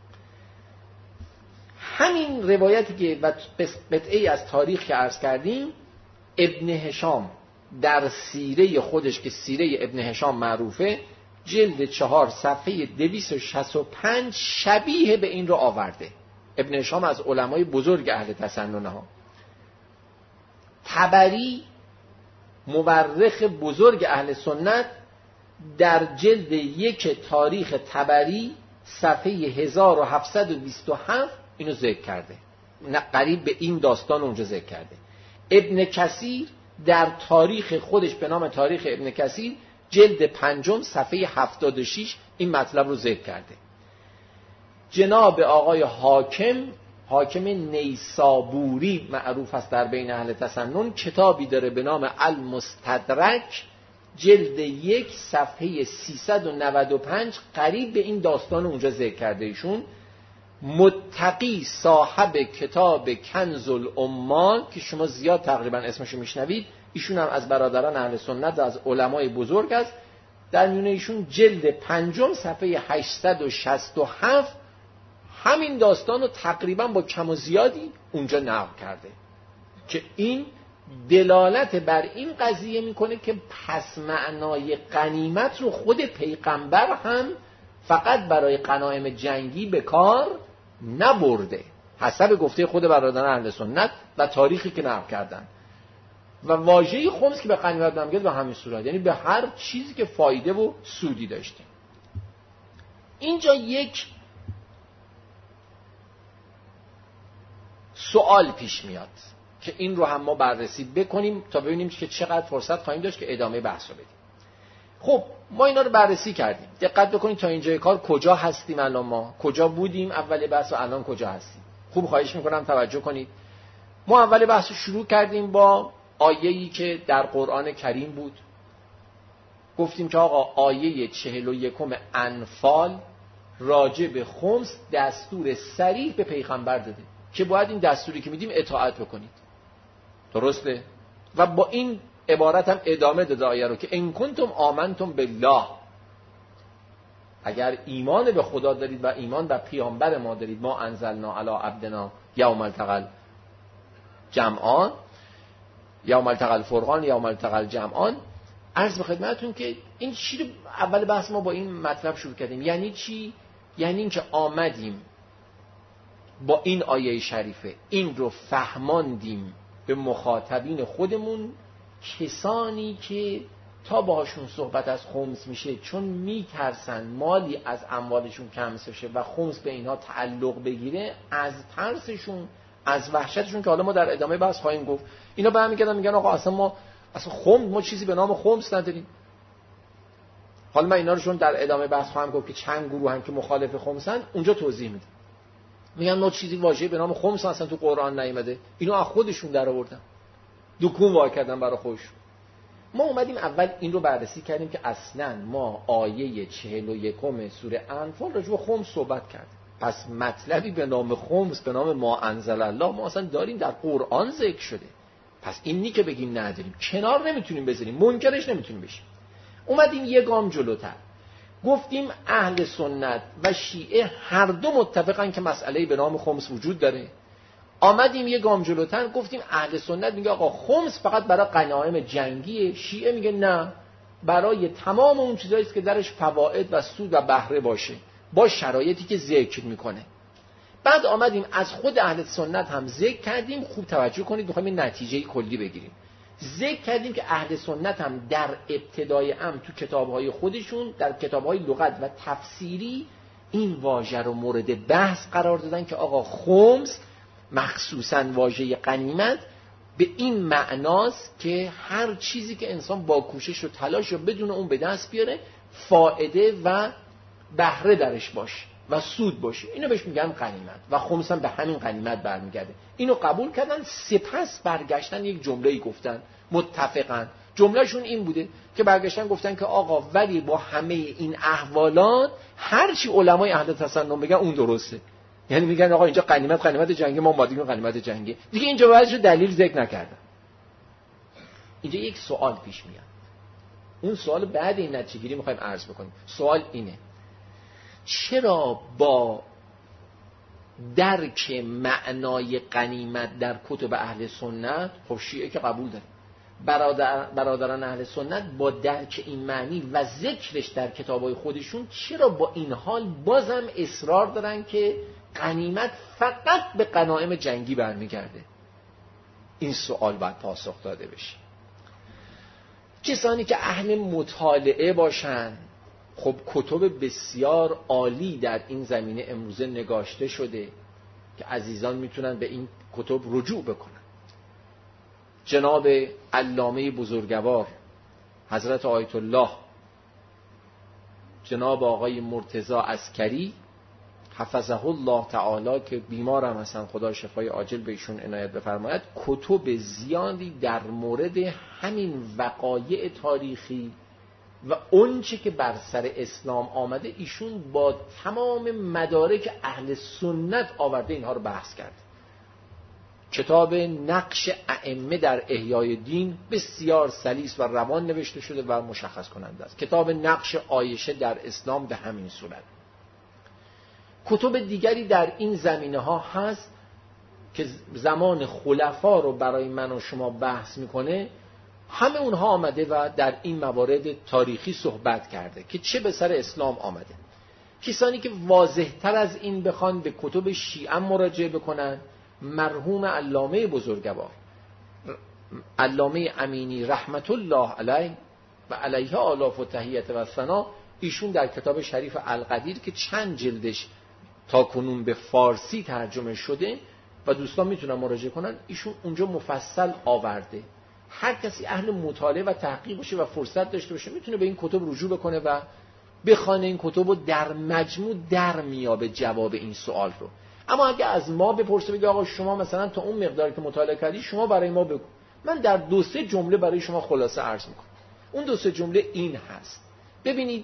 همین روایتی که قطعی از تاریخ که عرض کردیم، ابن هشام در سیره خودش که سیره ابن هشام معروفه، جلد چهار صفحه دویست و شصت و پنج شبیه به این رو آورده. ابن هشام از علمای بزرگ اهل تسنن ها. طبری مورخ بزرگ اهل سنت در جلد یک تاریخ طبری صفحه هزار و هفتصد و بیست و هفت اینو ذکر کرده، قریب به این داستان اونجا ذکر کرده. ابن کثیر در تاریخ خودش به نام تاریخ ابن کثیر جلد پنجم صفحه هفتاد و شش این مطلب رو ذکر کرده. جناب آقای حاکم، حاکم نیسابوری معروف است در بین اهل تسنن، کتابی داره به نام المستدرک جلد یک صفحه سیصد و نود و پنج قریب به این داستان اونجا ذکر کرده. ایشون متقی صاحب کتاب کنز الامال که شما زیاد تقریبا اسمشو میشنوید، ایشون هم از برادران اهل سنت و از علمای بزرگ است. در میونه ایشون جلد پنجم صفحه هشتصد و شصت و هفت همین داستان رو تقریبا با کم و زیادی اونجا نقل کرده که این دلالت بر این قضیه میکنه که پس معنای غنیمت رو خود پیغمبر هم فقط برای غنایم جنگی به کار نبرده، حسب گفته خود برادران اهل سنت و تاریخی که نقل کردن. و واژه خمس که به غنیمت نمیگه به همین صورت، یعنی به هر چیزی که فایده و سودی داشته. اینجا یک سوال پیش میاد که این رو هم ما بررسی بکنیم تا ببینیم که چقدر فرصت خواهیم داشت که ادامه بحث رو بدیم. خب ما اینا رو بررسی کردیم. دقت بکنید تا اینجای کار کجا هستیم الان، ما کجا بودیم اول بحث و الان کجا هستیم. خوب خواهش میکنم توجه کنید. ما اول بحث رو شروع کردیم با آیه‌ای که در قرآن کریم بود. گفتیم که آقا آیه چهل و یکم انفال راجع به خمس دستور صریح به پیغمبر داده که باید این دستوری که میدیم اطاعت بکنید. درسته؟ و با این عبارت هم ادامه داده آیه رو که ان کنتم آمنتم بالله، اگر ایمان به خدا دارید و ایمان به پیامبر ما دارید، ما انزلنا علی عبدنا یوم التقى جمعان یوم التقى الفرقان یوم التقى الجمعان. عرض به خدمتتون که این چی رو اول بحث ما با این مطلب شروع کردیم. یعنی چی؟ یعنی این که آمدیم با این آیه شریفه این رو فهماندیم به مخاطبین خودمون، کسانی که تا باهاشون صحبت از خمس میشه چون میترسن مالی از اموالشون کم بشه و خمس به اینها تعلق بگیره، از ترسشون از وحشتشون که حالا ما در ادامه بحث خواهیم گفت، اینا برمیگردن میگن آقا اصلا ما اصلا خمس ما چیزی به نام خمس نداریم. حالا من اینا رو چون در ادامه بحث خواهم گفت که چند گروه هم که مخالف خمسن اونجا توضیح میدم. میگن ما چیزی واژه به نام خمس اصلا تو قرآن نیامده، اینو از خودشون در آوردن، دکون وا کردن برای خودشون. ما اومدیم اول این رو بررسی کردیم که اصلا ما آیه چهل و یکم سوره انفال راجع به خمس صحبت کردیم. پس مطلبی به نام خمس به نام ما انزل الله ما اصلا داریم، در قرآن ذکر شده. پس این نی که بگیم نداریم، کنار نمیتونیم بذاریم، منکرش نمیتونیم بشیم. اومدیم یه گام جلوتر، گفتیم اهل سنت و شیعه هر دو متفقن که مسئله به نام خمس وجود داره. آمدیم یه گام جلوتر گفتیم اهل سنت میگه آقا خمس فقط برای غنایم جنگیه، شیعه میگه نه، برای تمام اون چیزایی که درش فواید و سود و بهره باشه با شرایطی که ذکر میکنه. بعد آمدیم از خود اهل سنت هم ذکر کردیم. خوب توجه کنید، میخوایم این نتیجه کلی بگیریم. ذکر کردیم که اهل سنت هم در ابتدای امر تو کتاب‌های خودشون در کتاب‌های لغت و تفسیری این واژه رو مورد بحث قرار دادن که آقا خمس مخصوصاً واژه غنیمت به این معناست که هر چیزی که انسان با کوشش و تلاش و بدون اون به دست بیاره فائده و بهره درش باشه و سود باشه، اینو بهش میگن غنیمت و خمس هم به همین غنیمت برمیگرده. اینو قبول کردن، سپس برگشتن یک جمله‌ای گفتن متفقاً. جملهشون این بوده که برگشتن گفتن که آقا ولی با همه این احوالات هر چی علمای اهل تسنن بگن اون درسته. یعنی میگن آقا اینجا غنیمت غنیمت جنگی، ما مادیگون غنیمت جنگی دیگه، اینجا بعدش دلیل ذکر نکردن. اینجا یک سوال پیش میاد، اون سوال بعد این نتیجه گیری میخوایم عرض بکنیم. سوال اینه: چرا با درک معنای غنیمت در کتب اهل سنت، خب شیعه که قبول داره، برادر برادران اهل سنت با درک این معنی و ذکرش در کتابای خودشون چرا با این حال بازم اصرار دارن که غنیمت فقط به غنایم جنگی برمیگرده؟ این سوال باید پاسخ داده بشه. کسانی که اهل مطالعه باشن، خب کتب بسیار عالی در این زمینه امروزه نگاشته شده که عزیزان میتونن به این کتب رجوع بکنن. جناب علامه بزرگوار حضرت آیت الله جناب آقای مرتضی عسکری حفظه الله تعالی که بیمارم هستن، خدا شفای عاجل به ایشون عنایت بفرماید، کتب زیادی در مورد همین وقایع تاریخی و اونچه که بر سر اسلام آمده ایشون با تمام مدارک اهل سنت آورده اینها رو بحث کرد. کتاب نقش ائمه در احیای دین بسیار سلیس و روان نوشته شده و مشخص کننده است. کتاب نقش عایشه در اسلام به همین صورت. کتب دیگری در این زمینه ها هست که زمان خلفا رو برای من و شما بحث میکنه. همه اونها آمده و در این موارد تاریخی صحبت کرده که چه به سر اسلام آمده. کسانی که واضح تر از این بخوان به کتب شیعه مراجعه بکنن، مرحوم علامه بزرگوار علامه امینی رحمت الله علیه و علیه آلاف و تحیت و ثنا، ایشون در کتاب شریف القدیر که چند جلدش تا کنون به فارسی ترجمه شده و دوستان میتونن مراجعه کنن، ایشون اونجا مفصل آورده. هر کسی اهل مطالعه و تحقیق باشه و فرصت داشته باشه میتونه به این کتب رجوع بکنه و بخونه این کتب و در مجموع در میابه جواب این سوال رو. اما اگه از ما بپرسه بگه آقا شما مثلا تا اون مقداری که مطالعه کردی شما برای ما بگو، من در دو سه جمله برای شما خلاصه عرض میکنم. اون دو سه جمله این هست. ببینید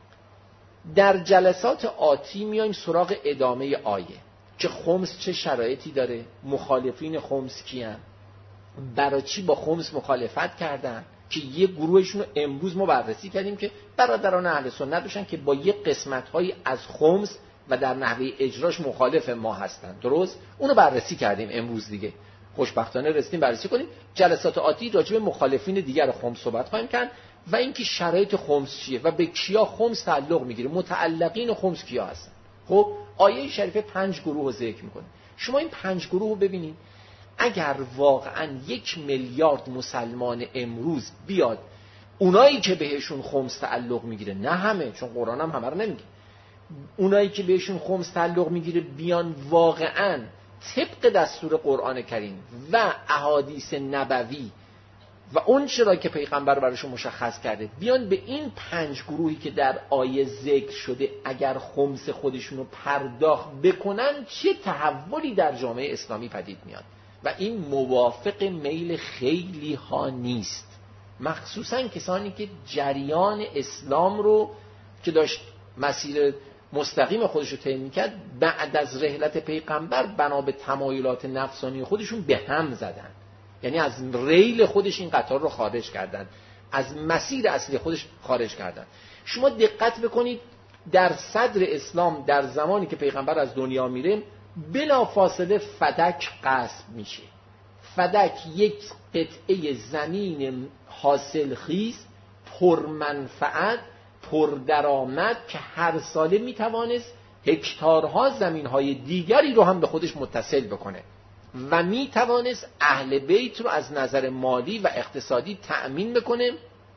در جلسات آتی میایم سراغ ادامه آیه که خمس چه شرایطی داره، مخالفین خمس کیان، برای چی با خمس مخالفت کردن، که یه گروهشون رو امروز ما بررسی کردیم که برادران اهل سنت باشن که با یه قسمت‌هایی از خمس و در نحوه اجراش مخالف ما هستن. درست؟ اونو بررسی کردیم امروز دیگه. خوشبختانه رسیدیم بررسی کنیم. جلسات آتی راجع به مخالفین دیگر خمس صحبت خواهیم کرد و اینکه شرایط خمس چیه و به کیا خمس تعلق میگیره، متعلقین خمس کیا هستن. خب آیه شریفه پنج گروه رو ذکر میکنه. شما این پنج گروه رو ببینید. اگر واقعا یک میلیارد مسلمان امروز بیاد اونایی که بهشون خمس تعلق میگیره، نه همه، چون قرآن هم همه رو نمیگه، اونایی که بهشون خمس تعلق میگیره بیان واقعا طبق دستور قرآن کریم و احادیث نبوی و اون چرا که پیغمبر براشون مشخص کرده، بیان به این پنج گروهی که در آیه ذکر شده اگر خمس خودشونو پرداخت بکنن، چه تحولی در جامعه اسلامی پدید میاد. و این موافق میل خیلی ها نیست، مخصوصا کسانی که جریان اسلام رو که داشت مسیر مستقیم خودش رو طی می‌کرد بعد از رحلت پیغمبر بنا به تمایلات نفسانی خودشون به هم زدن. یعنی از ریل خودش این قطار رو خارج کردن، از مسیر اصلی خودش خارج کردن. شما دقت بکنید در صدر اسلام در زمانی که پیغمبر از دنیا میره بلا فاصله فدک غصب میشه. فدک یک قطعه زمین حاصل خیز پرمنفعت پردرآمد که هر ساله میتوانست هکتارها زمینهای دیگری رو هم به خودش متصل بکنه و میتوانست اهل بیت رو از نظر مالی و اقتصادی تأمین بکنه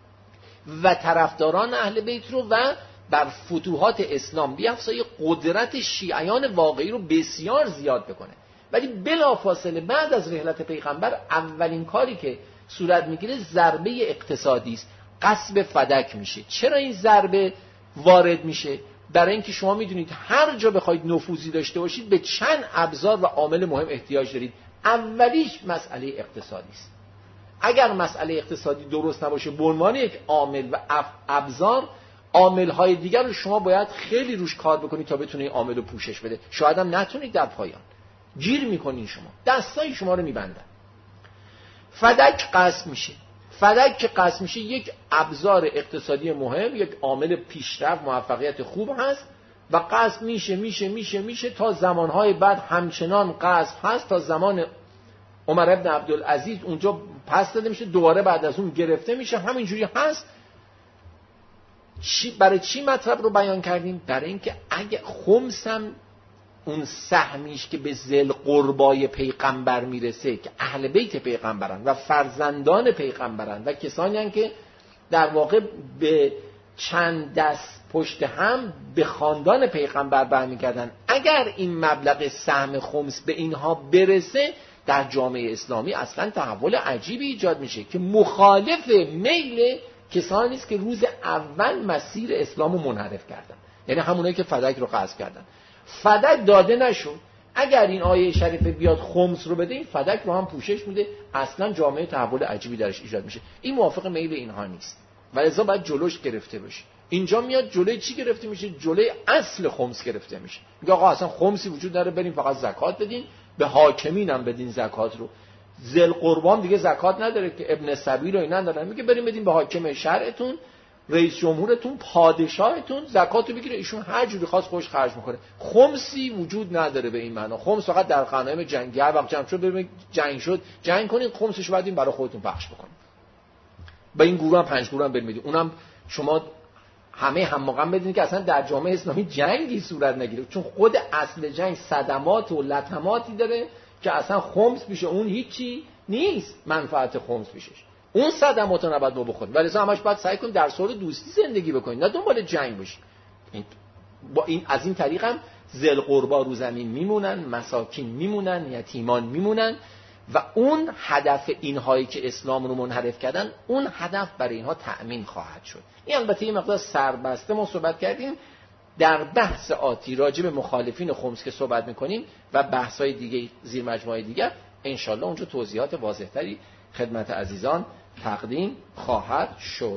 و طرفداران اهل بیت رو و بر فتوحات اسلام بیافزای قدرت شیعیان واقعی رو بسیار زیاد بکنه. ولی بلافاصله بعد از رحلت پیغمبر اولین کاری که صورت میگیره ضربه اقتصادی است، غصب فدک میشه. چرا این ضربه وارد میشه؟ برای اینکه شما میدونید هر جا بخواید نفوذی داشته باشید به چند ابزار و عامل مهم احتیاج دارید. اولیش مسئله اقتصادی است. اگر مسئله اقتصادی درست نباشه به عنوان یک عامل و ابزار، عامل‌های دیگر رو شما باید خیلی روش کار بکنید تا بتونه این عامل رو پوشش بده. شاید هم نتونید در پایان. گیر میکنین شما. دستای شما رو میبندن. فدک قصب میشه. فدک که قصب میشه یک ابزار اقتصادی مهم، یک عامل پیشرفت موفقیت خوب هست و قصب میشه میشه میشه میشه تا زمانهای بعد همچنان قصب هست تا زمان عمر ابن عبدالعزیز اونجا پس داده میشه، دوباره بعد از اون گرفته میشه، همینجوری هست. چی برای چی مطلب رو بیان کردیم؟ برای اینکه اگه خمس هم اون سهمیش که به ذل قربای پیغمبر میرسه که اهل بیت پیغمبرن و فرزندان پیغمبرن و کسانی هستند که در واقع به چند دست پشت هم به خاندان پیغمبر برمیگردن، اگر این مبلغ سهم خمس به اینها برسه در جامعه اسلامی اصلا تحول عجیبی ایجاد میشه که مخالف میل کسانی است که روز اول مسیر اسلامو منحرف کردن، یعنی همونایی که فدک رو قصد کردن. فدک داده نشد، اگر این آیه شریفه بیاد خمس رو بده، این فدک رو هم پوشش میده، اصلا جامعه تحول عجیبی درش ایجاد میشه. این موافق میل اینها نیست و لذا باید جلوش گرفته بشه. اینجا میاد جلوی چی گرفته میشه؟ جلوی اصل خمس گرفته میشه. میگه آقا اصلا خمسی وجود داره، بریم فقط زکات بدین، به حاکمین هم بدین زکات رو. ذل قربان دیگه زکات نداره که ابن سبیل رو اینا ندارن، میگه بریم بدین به حاکم شرعتون، رئیس جمهورتون، پادشاهتون، زکات رو بگیره، ایشون هر جوری خواست خودش خرج میکنه. خمسی وجود نداره به این معنا. خمس فقط در غنایم جنگی، هر وقت جمع شد بریم جنگ شد جنگ کنین، خمسش رو بعدین برای خودتون پخش بکنین. با این گروه هم پنج گروه هم بریم، اونم شما همه هم موقع بدونید که اصلا در جامعه اسلامی جنگی صورت نگیره، چون خود اصل جنگ صدمات و لطماتی داره که اصلا خمس میشه اون هیچی نیست، منفعت خمس میشه اون صدمات رو نباید ما بخوریم، ولی همش باید سعی کنیم در صلح دوستی زندگی بکنیم، نه دنبال جنگ باشیم. با این از این طریق هم ذل قربا رو زمین میمونن، مساکین میمونن، یتیمان میمونن و اون هدف اینهایی که اسلام رو منحرف کردن، اون هدف برای اینها تأمین خواهد شد. این البته یه مقدار سربسته ما صحبت کردیم، در بحث آتی راجع به مخالفین خمس که صحبت میکنیم و بحث‌های دیگه زیر مجموعه دیگر انشالله اونجا توضیحات واضح‌تری خدمت عزیزان تقدیم خواهد شد.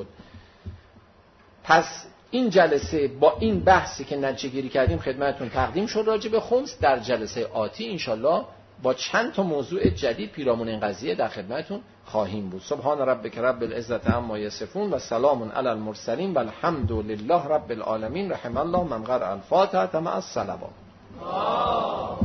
پس این جلسه با این بحثی که نتیجه گیری کردیم خدمتتون تقدیم شد راجع به خمس. در جلسه آتی انشالله با چند تا موضوع جدید پیرامون این قضیه در خدمتتون خواهیم بود. سبحان ربک رب العزة عما یصفون و سلام علی المرسلین و الحمد لله رب العالمین. رحم الله من قرأ الفاتحة مع الصلوات.